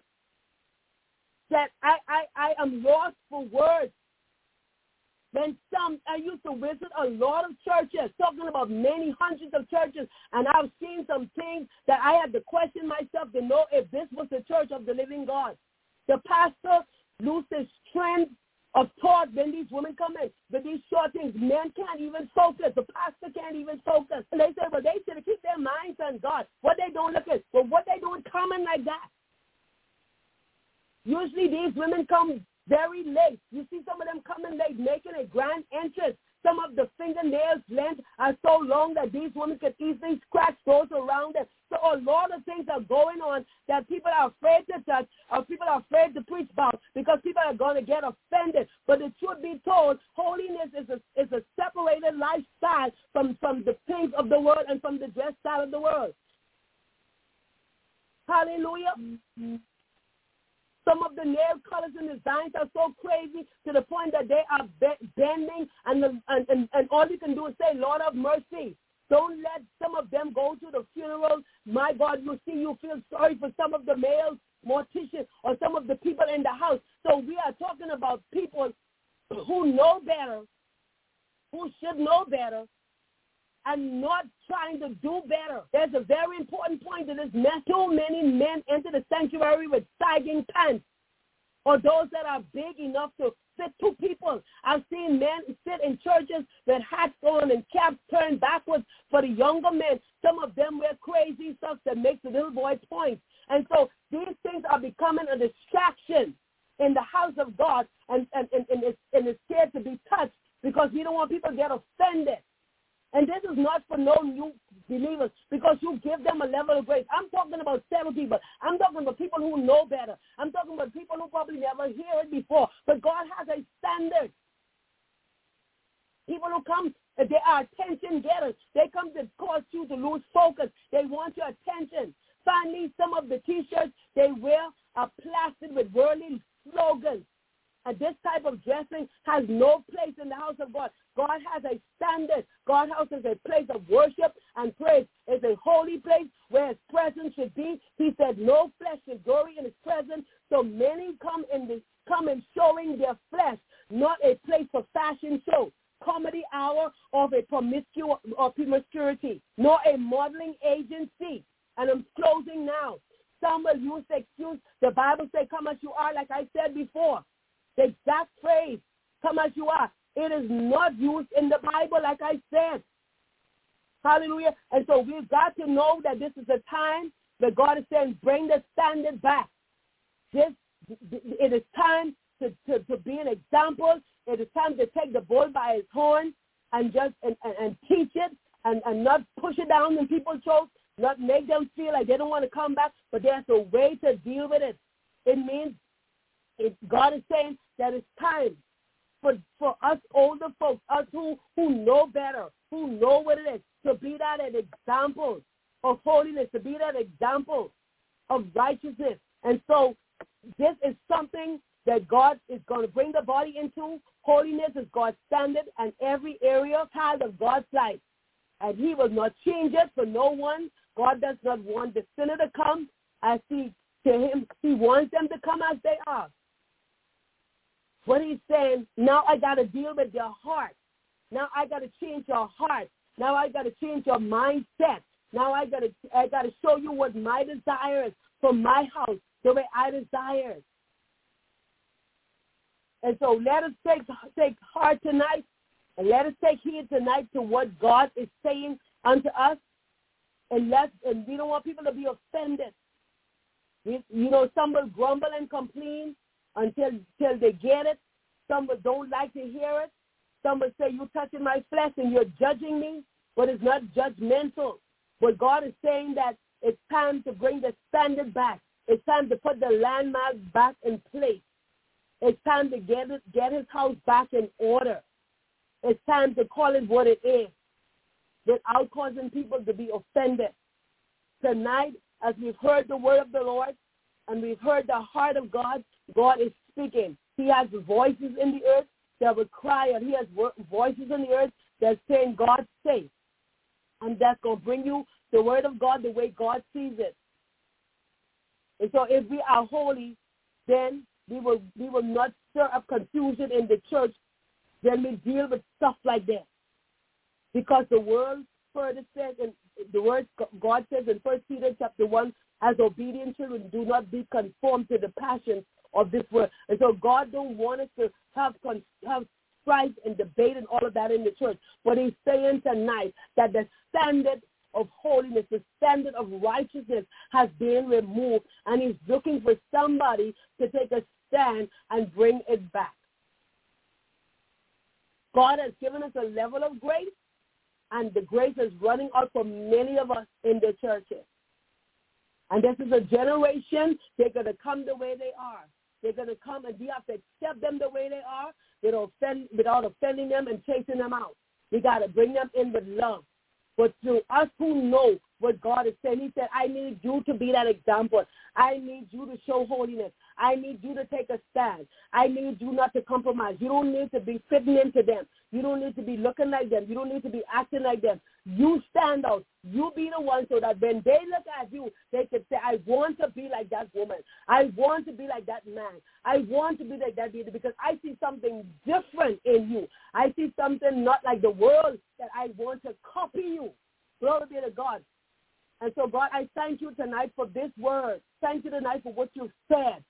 that I, I, I am lost for words. Then some, I used to visit a lot of churches, talking about many hundreds of churches, and I've seen some things that I had to question myself to know if this was the church of the living God. The pastor loses trend of thought when these women come in. But these short things, men can't even focus. The pastor can't even focus. And they say, well, they should keep their minds on God. What they don't look at, but what they doing coming like that? Usually these women come very late. You see some of them coming late, making a grand entrance. Some of the fingernails length are so long that these women could easily scratch those around them. So a lot of things are going on that people are afraid to touch or people are afraid to preach about because people are going to get offended. But the truth be told, holiness is a, is a separated lifestyle from, from the things of the world and from the dress style of the world. Hallelujah. Mm-hmm. Some of the nail colors and designs are so crazy to the point that they are bending, and, the, and, and, and all you can do is say, Lord of mercy. Don't let some of them go to the funeral. My God, you see, you feel sorry for some of the male morticians or some of the people in the house. So we are talking about people who know better, who should know better, and not trying to do better. There's a very important point to this mess. Too many men enter the sanctuary with sagging pants, or those that are big enough to fit two people. I've seen men sit in churches with hats on and caps turned backwards for the younger men. Some of them wear crazy stuff that makes the little boy point. And so these things are becoming a distraction in the house of God, and, and, and, and, it's, and it's scared to be touched because we don't want people to get offended. And this is not for no new believers because you give them a level of grace. I'm talking about several people. I'm talking about people who know better. I'm talking about people who probably never hear it before. But God has a standard. People who come, they are attention getters. They come to cause you to lose focus. They want your attention. Finally, some of the T-shirts they wear are plastered with worldly slogans. And this type of dressing has no place in the house of God. God has a standard. God's house is a place of worship and praise. It's a holy place where his presence should be. He said no flesh should glory in his presence. So many come in the, come in showing their flesh, not a place for fashion show, comedy hour of a promiscu- or promiscuity, nor a modeling agency. And I'm closing now. Some will use the excuse, the Bible says, come as you are, like I said before. The exact phrase, come as you are, it is not used in the Bible, like I said. Hallelujah. And so we've got to know that this is a time that God is saying, bring the standard back. This, it is time to, to, to be an example. It is time to take the bull by his horn and just and, and, and teach it and, and not push it down in people's throats, not make them feel like they don't want to come back, but there's a way to deal with it. It means it, God is saying that it's time for, for us older folks, us who, who know better, who know what it is, to be that an example of holiness, to be that example of righteousness. And so this is something that God is going to bring the body into. Holiness is God's standard and every area part of God's life. And he will not change it for no one. God does not want the sinner to come as he to him. He wants them to come as they are. What he's saying, now I got to deal with your heart. Now I got to change your heart. Now I got to change your mindset. Now I got to I got to show you what my desire is for my house, the way I desire it. And so let us take take heart tonight, and let us take heed tonight to what God is saying unto us. And let and we don't want people to be offended. We, you know, some will grumble and complain until, until they get it. Some don't like to hear it. Some would say, you're touching my flesh and you're judging me, but it's not judgmental. But God is saying that it's time to bring the standard back. It's time to put the landmark back in place. It's time to get it, get his house back in order. It's time to call it what it is without causing people to be offended. Tonight, as we've heard the word of the Lord and we've heard the heart of God, God is speaking. He has voices in the earth that will cry, and he has voices in the earth that's saying, God say. And that's going to bring you the word of God the way God sees it. And so if we are holy, then we will we will not stir up confusion in the church. Then we deal with stuff like that. Because the word further says, and the word God says in First Peter chapter one, as obedient children, do not be conformed to the passions of this world. And so God don't want us to have have strife and debate and all of that in the church. But he's saying tonight that the standard of holiness, the standard of righteousness has been removed, and he's looking for somebody to take a stand and bring it back. God has given us a level of grace, and the grace is running out for many of us in the churches. And this is a generation, they're going to come the way they are. They're going to come, and we have to accept them the way they are without, offend, without offending them and chasing them out. We got to bring them in with love. But to us who know what God is saying, he said, I need you to be that example. I need you to show holiness. I need you to take a stand. I need you not to compromise. You don't need to be fitting into them. You don't need to be looking like them. You don't need to be acting like them. You stand out. You be the one so that when they look at you, they can say, I want to be like that woman. I want to be like that man. I want to be like that leader because I see something different in you. I see something not like the world that I want to copy you. Glory be to God. And so, God, I thank you tonight for this word. Thank you tonight for what you've said.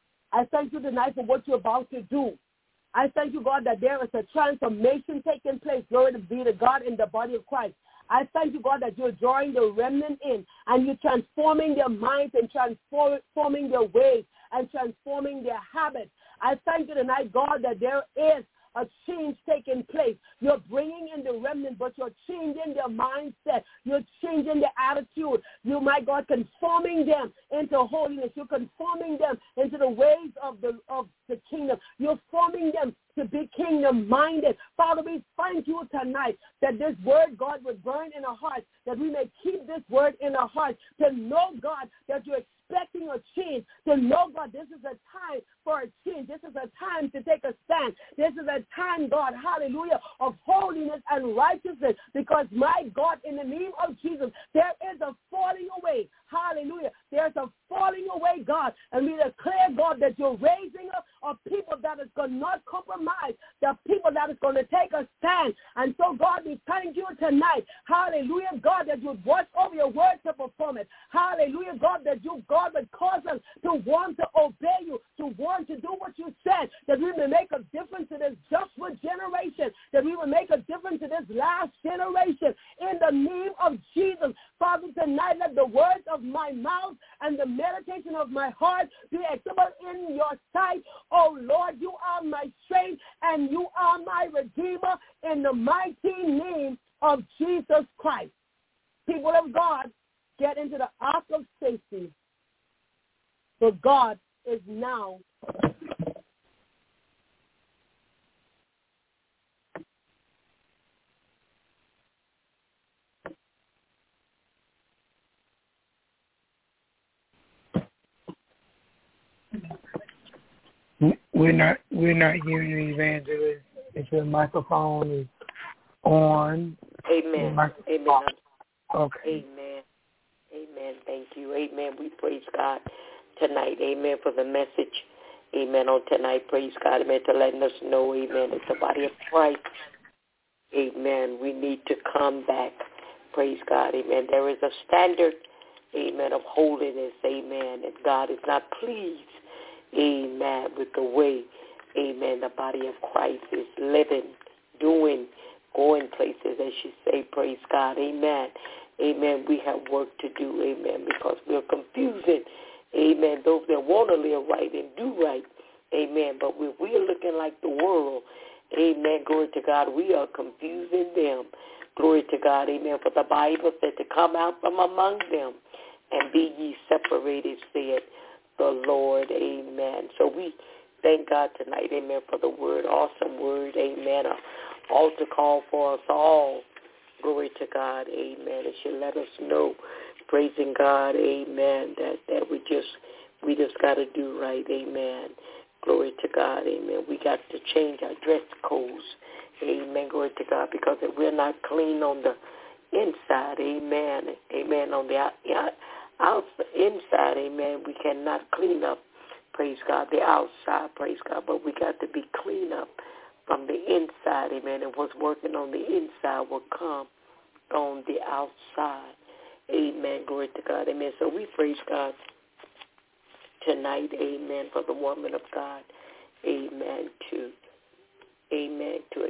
I thank you tonight for what you're about to do. I thank you, God, that there is a transformation taking place. Glory to be to God in the body of Christ. I thank you, God, that you're drawing the remnant in and you're transforming their minds and transforming their ways and transforming their habits. I thank you tonight, God, that there is a change taking place. You're bringing in the remnant, but you're changing their mindset. You're changing their attitude. You, my God, conforming them into holiness. You're conforming them into the ways of the of the kingdom. You're forming them to be kingdom-minded. Father, we thank you tonight that this word, God, would burn in our hearts, that we may keep this word in our hearts, to know, God, that you're expecting a change, to know, God, this is a time for a change. This is a time to take a stand. This is a time, God, hallelujah, of holiness and righteousness, because, my God, in the name of Jesus, there is a falling away. Hallelujah. There's a falling away, God, and we declare, God, that you're raising up a people that is going to not compromise, the people that is going to take a stand. And so, God, we thank you tonight. Hallelujah, God, that you'd watch over your word to perform it. Hallelujah, God, that you, God, would cause us to want to obey you, to want to do what you said, that we may make a difference in this just generation, that we will make a difference in this last generation. In the name of Jesus, Father, tonight let the words of my mouth and the meditation of my heart be acceptable in your sight. Oh, Lord, you are my strength and you are my redeemer in the mighty name of Jesus Christ. People of God, get into the ark of safety, for God is now We're not we're not hearing you, evangelist. If your microphone is on. Amen. Mic- Amen. Okay. Amen. Amen. Thank you. Amen. We praise God tonight. Amen. For the message. Amen. On tonight, praise God. Amen. To letting us know, amen, that the body of Christ, amen, we need to come back. Praise God. Amen. There is a standard, amen, of holiness. Amen. And God is not pleased, amen, with the way, amen, the body of Christ is living, doing, going places, as you say, praise God, amen, amen. We have work to do, amen, because we're confusing, amen, those that want to live right and do right, Amen. But when we're looking like the world, amen, glory to God, we are confusing them. Glory to God, amen. For the Bible said to come out from among them and be ye separated, said the Lord, amen. So we thank God tonight, amen, for the word, awesome word, amen. An altar call for us all. Glory to God, amen. It should let us know, praising God, amen, that, that we just we just got to do right, amen. Glory to God, amen. We got to change our dress codes, amen, glory to God, because if we're not clean on the inside, amen, amen, on the out, out, inside, amen, we cannot clean up, praise God, the outside, praise God, but we got to be clean up from the inside, amen, and what's working on the inside will come on the outside, amen, glory to God, amen. So we praise God tonight, amen, for the woman of God, amen, to, amen, to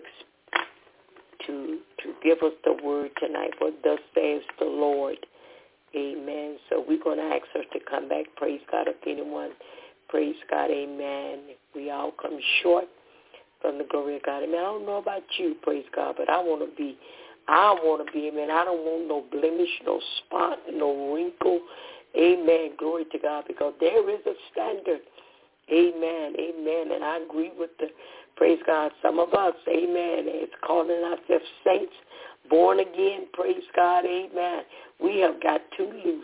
to to give us the word tonight, for thus says the Lord, amen. So we're going to ask her to come back, praise God, if anyone, praise God, amen. We all come short from the glory of God. Amen. I don't know about you, praise God, but I want to be, I want to be, amen. I don't want no blemish, no spot, no wrinkle, amen. Glory to God, because there is a standard, amen, amen. And I agree with the, praise God, some of us, amen, it's calling ourselves saints, born again, praise God, amen. We have got too loose,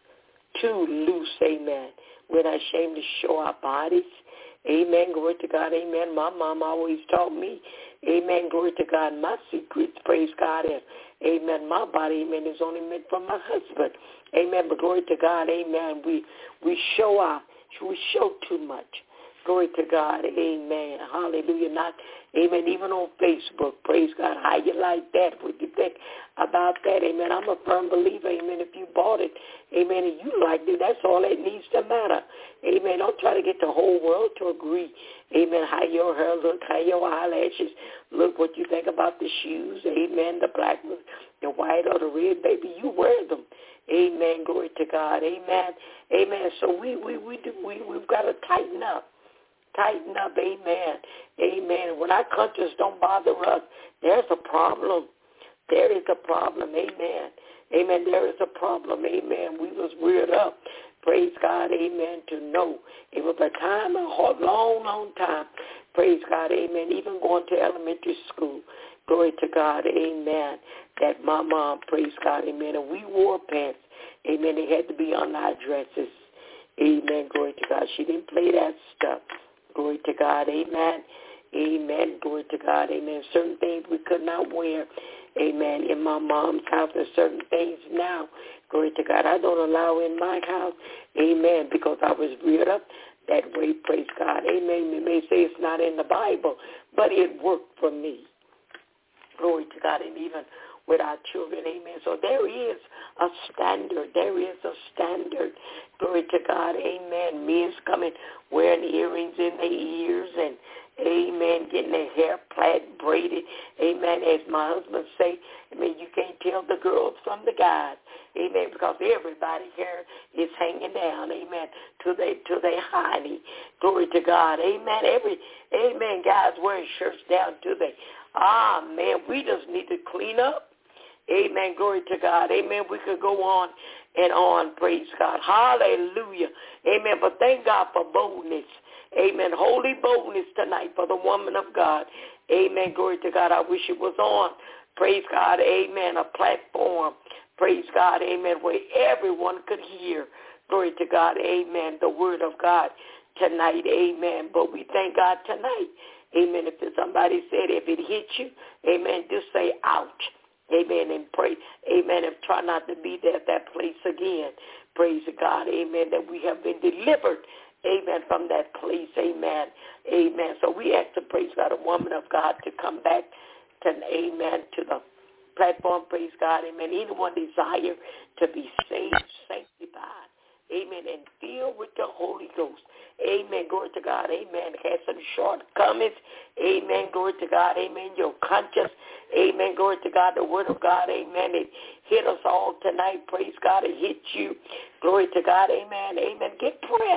too loose, amen. We're not ashamed to show our bodies. Amen. Glory to God. Amen. My mom always taught me, amen, glory to God, my secrets, praise God, and amen, my body, amen, is only meant for my husband. Amen. But glory to God, amen, we we show our, we show too much. Glory to God, amen. Hallelujah. Not, amen, even on Facebook, praise God. How you like that? What you think about that? Amen. I'm a firm believer, amen. If you bought it, amen, and you liked it, that's all that needs to matter. Amen. Don't try to get the whole world to agree, amen, how your hair look, how your eyelashes look, what you think about the shoes, amen, the black, the white, or the red, baby, you wear them. Amen. Glory to God. Amen. Amen. So we we we do we we've got to tighten up. Tighten up, amen, amen. When our conscience don't bother us, there's a problem. There is a problem, amen, amen. There is a problem, amen. We was reared up, praise God, amen, to know. It was a time, a long, long time, praise God, amen, even going to elementary school, glory to God, amen, that my mom, praise God, amen, and we wore pants, amen. They had to be on our dresses, amen, glory to God. She didn't play that stuff. Glory to God, amen, amen, glory to God, amen. Certain things we could not wear, amen, in my mom's house, and certain things now, glory to God, I don't allow in my house, amen, because I was reared up that way, praise God, amen. You may say it's not in the Bible, but it worked for me. Glory to God, and even with our children, amen. So there is a standard. There is a standard. Glory to God, amen. Men's coming wearing earrings in their ears and, amen, getting their hair plaited, braided, amen. As my husband say, I mean, you can't tell the girls from the guys, amen, because everybody's hair is hanging down, amen, to their to their hiney. Glory to God, amen. Every, amen, guys wearing shirts down to their, ah, man, we just need to clean up. Amen. Glory to God. Amen. We could go on and on. Praise God. Hallelujah. Amen. But thank God for boldness. Amen. Holy boldness tonight for the woman of God. Amen. Glory to God. I wish it was on. Praise God. Amen. A platform. Praise God. Amen. Where everyone could hear. Glory to God. Amen. The word of God tonight. Amen. But we thank God tonight. Amen. If somebody said if it hit you, amen, just say ouch. Amen, and pray, amen, and try not to be there at that place again. Praise God, amen, that we have been delivered, amen, from that place, amen, amen. So we ask to praise God, a woman of God, to come back to, amen, to the platform, praise God, amen. Anyone desire to be saved, sanctified, amen, and filled with the Holy Ghost. Amen. Glory to God. Amen. Had some shortcomings. Amen. Glory to God. Amen. Your conscience. Amen. Glory to God. The word of God. Amen. It hit us all tonight. Praise God. It hit you. Glory to God. Amen. Amen. Get prayer.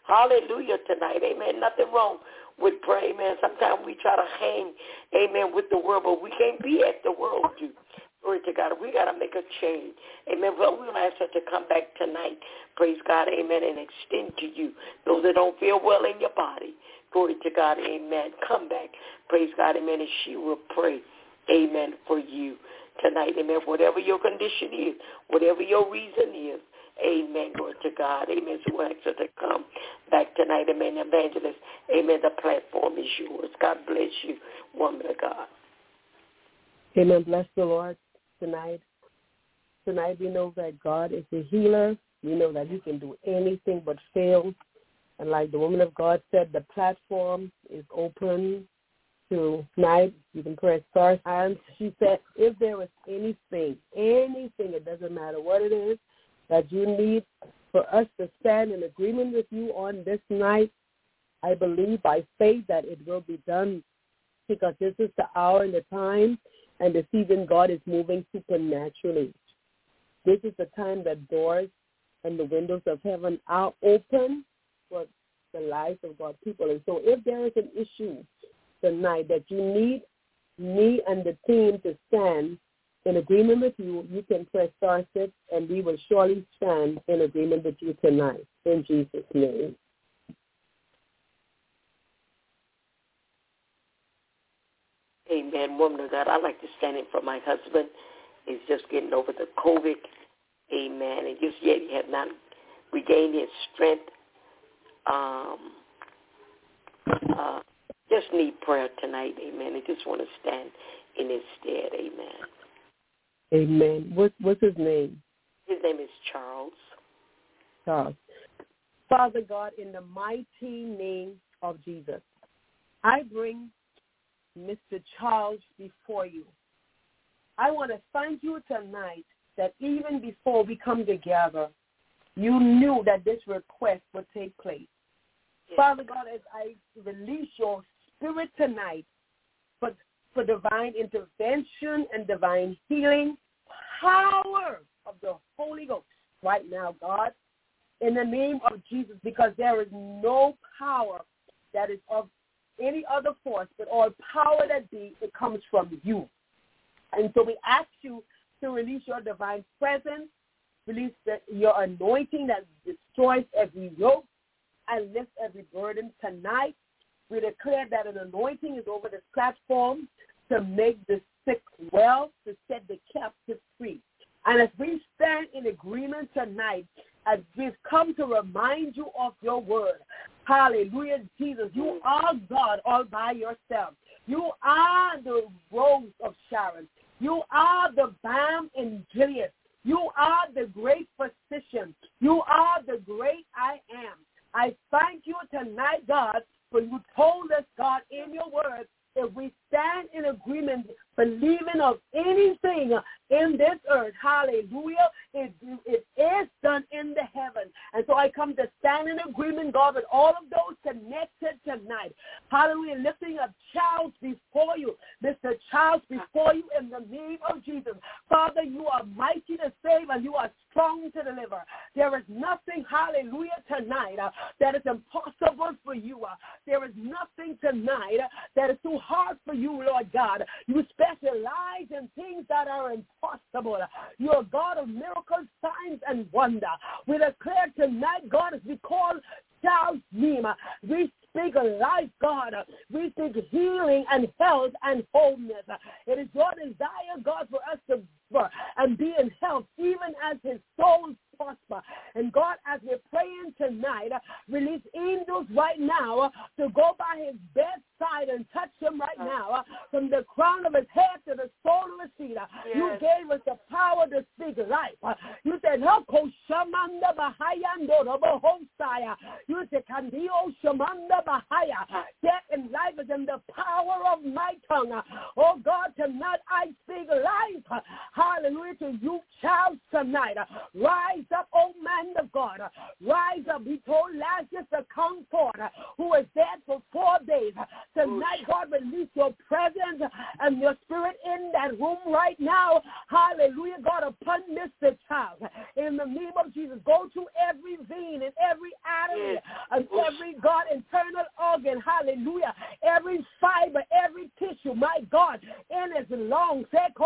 Hallelujah tonight. Amen. Nothing wrong with prayer. Amen. Sometimes we try to hang, amen, with the world, but we can't be as the world do. Glory to God. We got to make a change. Amen. Well, we're going to ask her to come back tonight. Praise God. Amen. And extend to you those that don't feel well in your body. Glory to God. Amen. Come back. Praise God. Amen. And she will pray. Amen. For you tonight. Amen. Whatever your condition is, whatever your reason is. Amen. Glory to God. Amen. So we'll ask her to come back tonight. Amen. Evangelist. Amen. The platform is yours. God bless you, woman of God. Amen. Bless the Lord tonight. Tonight we know that God is a healer. We know that he can do anything but fail. And like the woman of God said, the platform is open tonight. You can press star. And she said, if there is anything, anything, it doesn't matter what it is, that you need for us to stand in agreement with you on this night, I believe by faith that it will be done, because this is the hour and the time and the season God is moving supernaturally. This is the time that doors and the windows of heaven are open for the lives of God's people. And so if there is an issue tonight that you need me and the team to stand in agreement with you, you can press star six, and we will surely stand in agreement with you tonight. In Jesus' name. Amen. Woman of God, I'd like to stand in for my husband. He's just getting over the COVID. Amen. And just yet he has not regained his strength. Um, uh, just need prayer tonight. Amen. I just want to stand in his stead. Amen. Amen. What, what's his name? His name is Charles. Charles. Father God, in the mighty name of Jesus, I bring Mister Charles before you. I want to thank you tonight that even before we come together, you knew that this request would take place. Yes. Father God, as I release your spirit tonight for, for divine intervention and divine healing, power of the Holy Ghost right now, God, in the name of Jesus, because there is no power that is of any other force, but all power that be, it comes from you. And so we ask you to release your divine presence, release the, your anointing that destroys every yoke and lifts every burden tonight. We declare that an anointing is over this platform to make the sick well, to set the captive free. And as we stand in agreement tonight, as we've come to remind you of your word, hallelujah, Jesus, you are God all by yourself. You are the rose of Sharon. You are the balm in Gilead. You are the great physician. You are the great I am. I thank you tonight, God, for you told us, God, in your word, if we stand in agreement, believing of anything in this earth, hallelujah, it, it is done in the heaven. And so I come to stand in agreement, God, with all of those connected tonight. Hallelujah, lifting up Charles before you, Mister Charles before you in the name of Jesus. Father, you are mighty to save and you are strong to deliver. There is nothing, hallelujah, tonight uh, that is impossible for you. Uh, there is nothing tonight uh, that is too hard for you, Lord God. You specialize in things that are impossible. You are God of miracles, signs, and wonder. We declare tonight, God, as we call Charles' name, we speak life, God. We speak healing and health and wholeness. It is your desire, God, for us to and be in health, even as his soul prosper. And God, as we're praying tonight, release angels right now to go by his bedside and touch him right now, from the crown of his head to the sole of his feet. Yes. You gave us the power to speak life. You said, you said, Candio Shamanda Bahaya. Death and life is in the power of my tongue. Oh God, tonight I speak life. hallelujah, to you, child, tonight. Rise up, oh man of God. Rise up. He told Lazarus to come forth, who was dead for four days. Tonight, God, release your presence and your spirit in that room right now. Hallelujah, God, upon Mister Child. In the name of Jesus, go to every vein and every artery and every, God, internal organ. Hallelujah. Every fiber, every tissue, my God, in his lungs.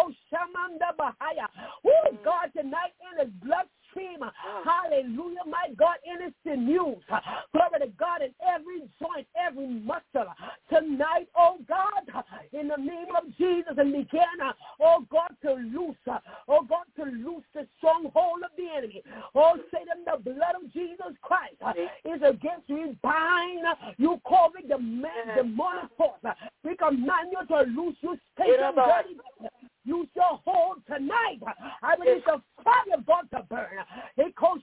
Oh, God, tonight in his bloodstream. Hallelujah, my God, in his sinews. Glory to God, in every joint, every muscle. Tonight, oh God, in the name of Jesus, and begin, oh God, to loose, oh God, to loose the stronghold of the enemy. Oh, Satan, the blood of Jesus Christ is against you. Bind, you call it the demonic force. We command you to loose you, Satan, dirty. You shall hold tonight. I release the fire of God to burn. It goes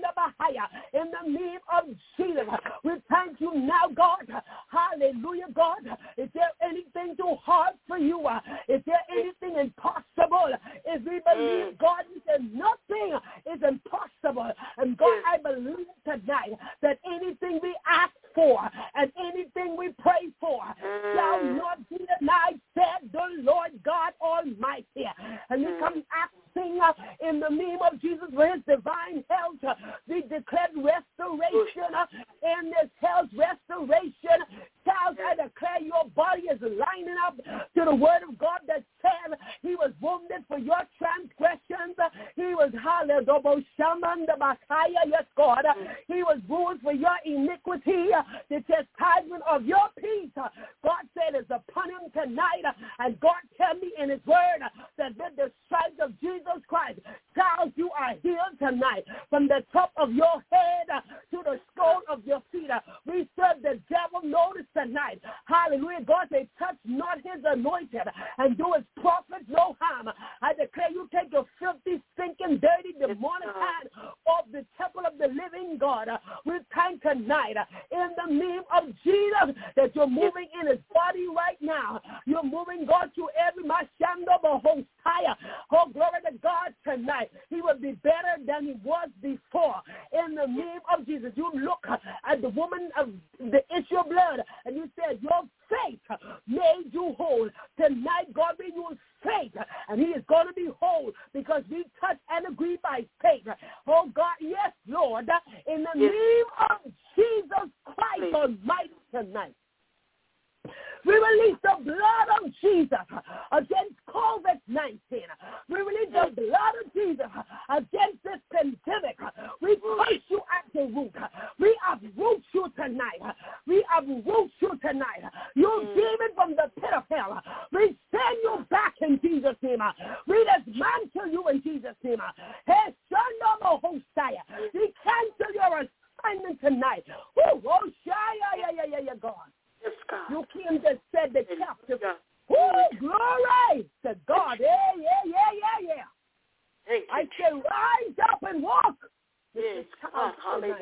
in the name of Jesus. We thank you now, God. Hallelujah, God. Is there anything too hard for you? Is there anything impossible? If we believe God, we say nothing is impossible. And God, I believe tonight that anything we ask for and anything we pray for shall not be denied, said the Lord God Almighty. And we come asking uh, in the name of Jesus for his divine health. Uh, we declare restoration uh, in this health restoration. Child, I declare your body is lining up to the word of God that said he was wounded for your transgressions. Uh, he was hallelujah. Yes, God. Uh, he was bruised for your iniquity. Uh, the chastisement of your peace, uh, God said, is upon him tonight. Uh, and God tell me in his word uh, that with the stripes of Jesus Christ, child, you are healed tonight. From the top of your head uh, to the sole of your feet. Uh, we serve the devil notice tonight. Hallelujah. God said, touch not his anointed and do his prophets no harm. I declare you take your filthy, stinking, dirty, demonic hand off the temple of the living God. Uh, we thank tonight uh, in the name of Jesus that you're moving in his body right now. You're moving, God, to every Mashando Bahosaya. Oh, glory to God tonight. He will be better than he was before. In the name of Jesus, you look at the woman of the issue of blood and you said, your faith made you whole. Tonight, God, we use faith, and he is going to be whole because we touch and agree by faith. Oh, God, yes, Lord, in the yes. name of Jesus Christ Almighty tonight. We release the blood of Jesus against COVID nineteen. We release the blood of Jesus against this pandemic. We curse you at the root. We uproot you tonight. We uproot you tonight. You demon from the pit of hell. We send you back in Jesus' name. We dismantle you in Jesus' name. Hey, son of a Hosea. We cancel your assignment tonight. Oh, oh, yeah, yeah, yeah, yeah, yeah, God. Yes, God. You came to set the captive. Oh, glory to God. Yeah, yeah, yeah, yeah, yeah. I say rise up and walk. Yes, God. Hallelujah.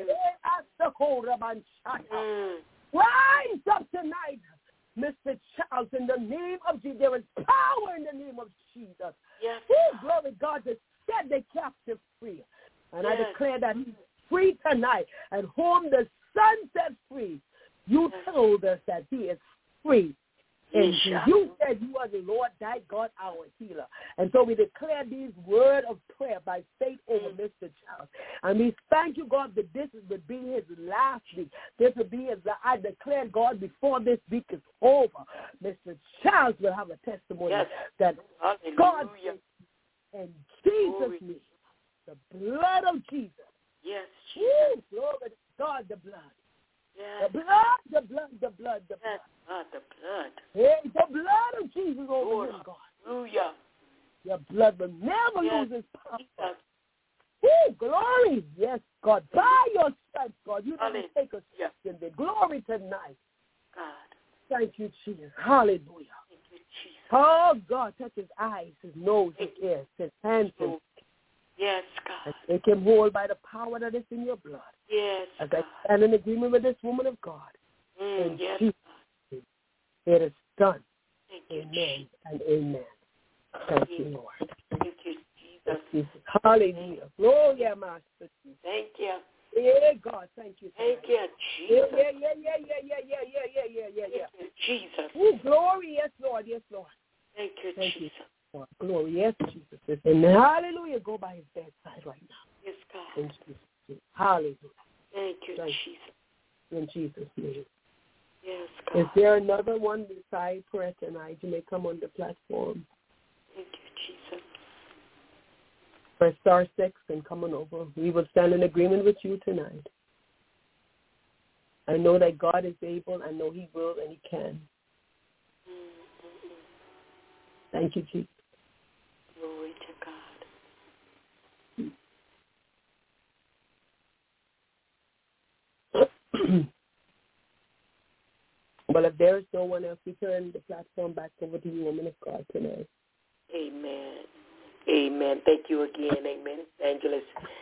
Mm. Rise up tonight, Mister Charles, in the name of Jesus. There is power in the name of Jesus. Yes. Oh, glory God to set the captive free. And yes. I declare that he's free tonight. And whom the Son sets free, you told us that he is free. And you said you are the Lord thy God, our healer. And so we declare these word of prayer by faith over mm. Mister Charles. And we thank you, God, that this would be his last week. This would be his, I declare, God, before this week is over, Mister Charles will have a testimony yes. that Hallelujah. God, in Jesus' name, the blood of Jesus. Yes, Jesus. Woo, glory to God, the blood. Yes. The blood, the blood, the blood, the blood. Yes, God, the blood. Hey, the blood of Jesus over Lord, him, God. Hallelujah. Your blood will never yes. lose its power. Yes. Woo, glory. Yes, God. By your stripes, God, you didn't Hallelujah. take us in the glory tonight. God. Thank you, Jesus. Hallelujah. Thank you, Jesus. Oh, God, touch his eyes, his nose, his ears, his hands, his yes, God. and take him whole by the power that is in your blood. Yes, As God. I stand in agreement with this woman of God. Mm, in yes, Jesus' name, it is done. Thank you, amen Jesus. and amen. Thank you, Lord. Thank you, Jesus. Hallelujah. Glory, Master. Thank you. Yeah, God, thank you. Thank you, Yeah, Jesus. yeah, yeah, yeah, yeah, yeah, yeah, yeah, yeah, yeah, yeah, yeah. Thank you, Jesus. Ooh, glory, yes, Lord, yes, Lord. Thank you, Thank Jesus. you. Lord. Glory, yes, Jesus. And hallelujah, go by his bedside right now. Yes, God. In Jesus' name. Hallelujah. Thank you, Thank Jesus. In Jesus' name. Yes, God. Is there another one beside prayer tonight? You may come on the platform. Thank you, Jesus. Press star six and come on over. We will stand in agreement with you tonight. I know that God is able. I know he will and he can. Mm-hmm. Thank you, Jesus. Glory to God. Well, if there is no one else, we turn the platform back over to you, woman of God, tonight. Amen. Amen. Thank you again, amen, Evangelist.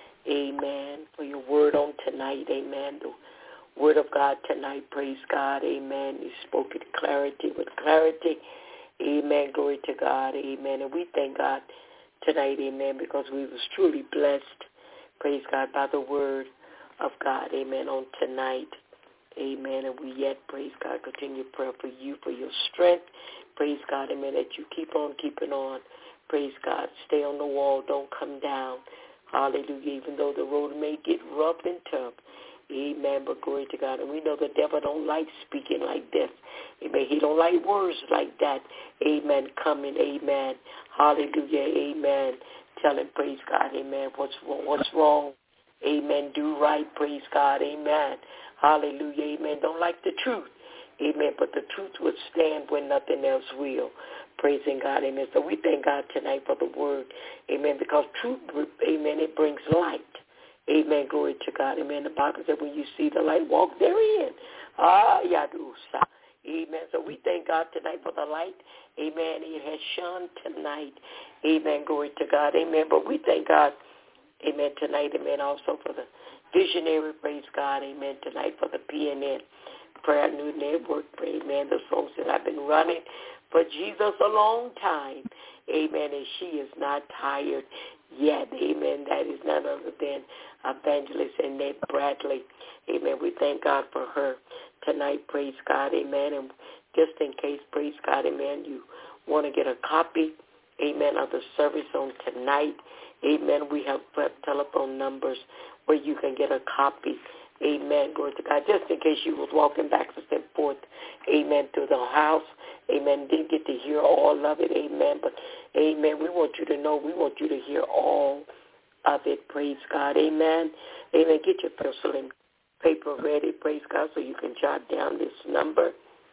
Amen. For your word on tonight, amen. The word of God tonight, praise God, amen. You spoke it clarity with clarity. Amen. Glory to God, amen. And we thank God tonight, amen, because we was truly blessed, praise God, by the word of God, amen, on tonight. Amen. And we yet, praise God, continue prayer for you, for your strength. Praise God, amen, that you keep on keeping on. Praise God. Stay on the wall. Don't come down. Hallelujah. Even though the road may get rough and tough. Amen. But glory to God. And we know the devil don't like speaking like this. Amen. He don't like words like that. Amen. Coming. Amen. Hallelujah. Amen. Telling, praise God. Amen. What's wrong? What's wrong? Amen. Do right. Praise God. Amen. Hallelujah. Amen. Don't like the truth. Amen. But the truth would stand when nothing else will. Praising God. Amen. So we thank God tonight for the word. Amen. Because truth, amen, it brings light. Amen. Glory to God. Amen. The Bible said when you see the light, walk therein. Ah, Yadusa. Amen. So we thank God tonight for the light. Amen. It has shone tonight. Amen. Glory to God. Amen. But we thank God. Amen. Tonight. Amen. Also for the visionary. Praise God. Amen. Tonight for the P N N Prayer New Network. Amen. The folks that I've been running for Jesus a long time. Amen. And she is not tired yet. Amen. That is none other than Evangelist Annette Bradley. Amen. We thank God for her tonight. Praise God. Amen. And just in case, praise God, amen, you want to get a copy, amen, of the service on tonight. Amen. We have telephone numbers where you can get a copy. Amen. Glory to God. Just in case you was walking backwards and forth, amen, through the house. Amen. Didn't get to hear all of it. Amen. But, amen, we want you to know, we want you to hear all of it. Praise God. Amen. Amen. Get your pencil and paper ready. Praise God, so you can jot down this number.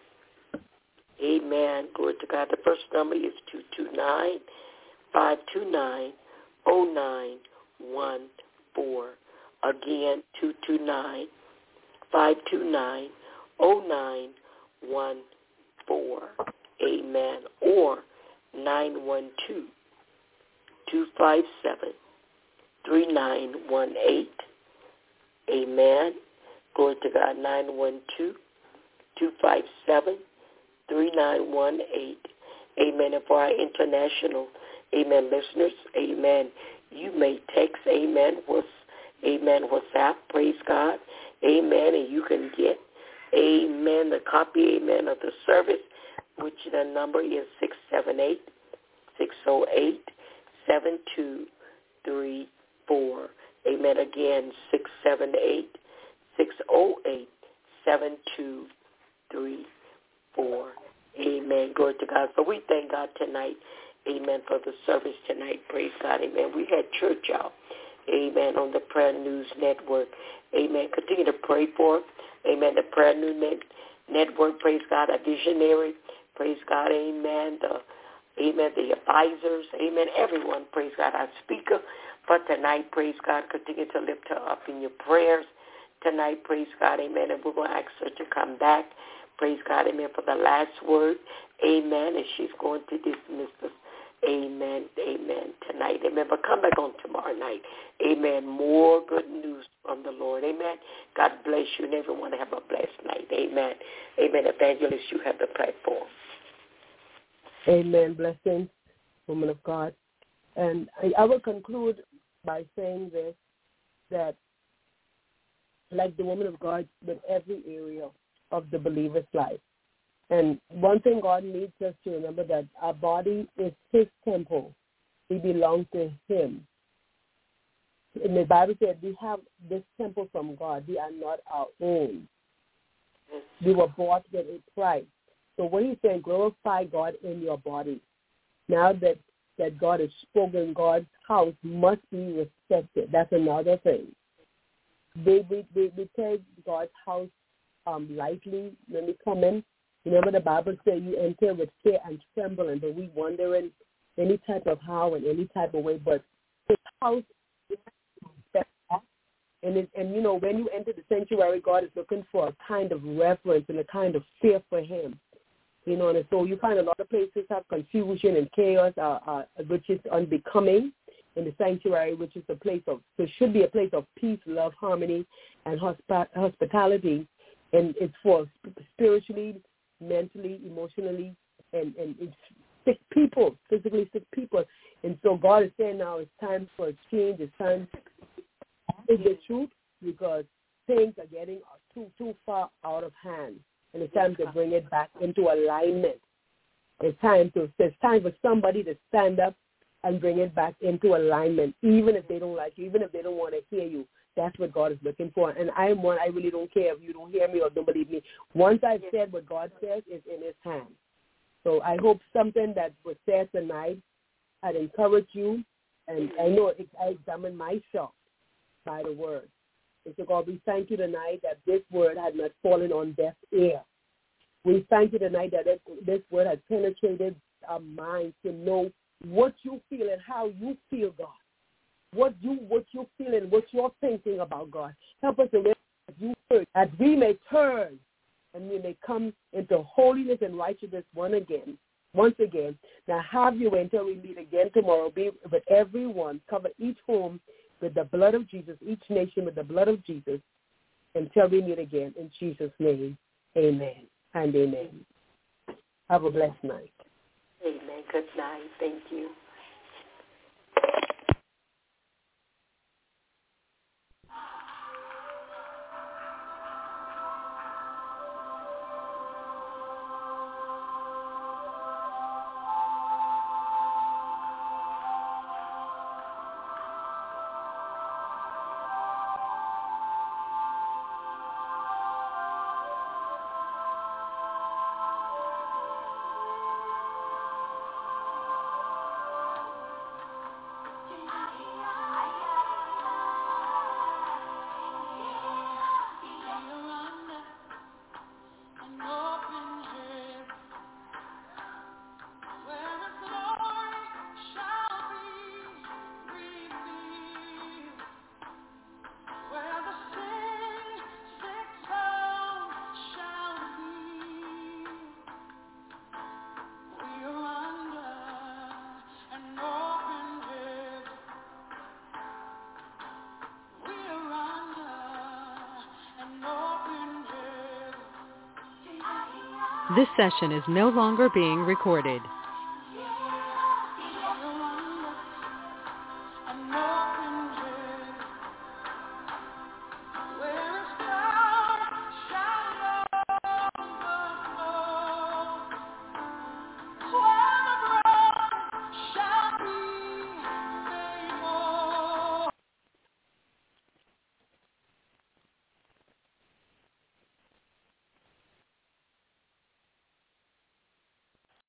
Amen. Glory to God. The first number is two two nine, five two nine, zero nine one four. Again, two two nine, five two nine, zero nine one four. Amen. Or nine one two, two five seven, three nine one eight. Amen. Glory to God. nine one two, two five seven, three nine one eight. Amen. And for our international, amen, listeners, amen, you may text, amen, what's Amen. WhatsApp, praise God. Amen. And you can get, amen, the copy, amen, of the service, which the number is six seven eight, six zero eight, seven two three four. Amen. Again, six seven eight, six zero eight, seven two three four. Amen. Glory to God. So we thank God tonight, amen, for the service tonight. Praise God. Amen. We had church, y'all. Amen, on the Prayer News Network. Amen. Continue to pray for it. Amen. The Prayer News Net- Network, praise God, a visionary. Praise God, amen. The, amen, the advisors. Amen. Everyone, praise God, our speaker for tonight. Praise God. Continue to lift her up in your prayers tonight. Praise God, amen. And we're going to ask her to come back. Praise God, amen, for the last word. Amen. And she's going to dismiss us. Amen, amen, tonight. Amen. But come back on tomorrow night. Amen. More good news from the Lord. Amen. God bless you and everyone have a blessed night. Amen. Amen. Evangelist, you have the platform. Amen. Blessings, woman of God. And I, I will conclude by saying this, that like the woman of God, with every area of the believer's life. And one thing God needs us to remember, that our body is his temple. We belong to him. And the Bible said we have this temple from God. We are not our own. We were bought with a price. So when he said glorify God in your body, now that, that God has spoken, God's house must be respected. That's another thing. They, we, we, we take God's house um, lightly when we come in. Remember the Bible says you enter with fear and trembling, but we wonder in any type of how and any type of way. But his house is and, it, and, you know, when you enter the sanctuary, God is looking for a kind of reverence and a kind of fear for him. You know, and so you find a lot of places have confusion and chaos, uh, uh, which is unbecoming in the sanctuary, which is a place of, so it should be a place of peace, love, harmony, and hosp- hospitality. And it's for spiritually, mentally, emotionally, and, and it's sick people, physically sick people. And so God is saying now it's time for a change. It's time to speak the truth, because things are getting too too far out of hand. And it's time to bring it back into alignment. It's time to it's time for somebody to stand up and bring it back into alignment, even if they don't like you, even if they don't want to hear you. That's what God is looking for. And I'm one, I really don't care if you don't hear me or don't believe me. Once I've said what God says, it's in his hands. So I hope something that was said tonight had encouraged you. And I know it, I examined myself by the word. And so God, we thank you tonight that this word had not fallen on deaf ear. We thank you tonight that this word has penetrated our minds to know what you feel and how you feel, God. What you what you feel and what you're thinking about, God. Help us to realize that you heard, that we may turn and we may come into holiness and righteousness one again, once again. Now have you until we meet again tomorrow. Be with everyone. Cover each home with the blood of Jesus, each nation with the blood of Jesus, until we meet again. In Jesus' name, amen and amen. Have a blessed night. Amen. Good night. Thank you. This session is no longer being recorded.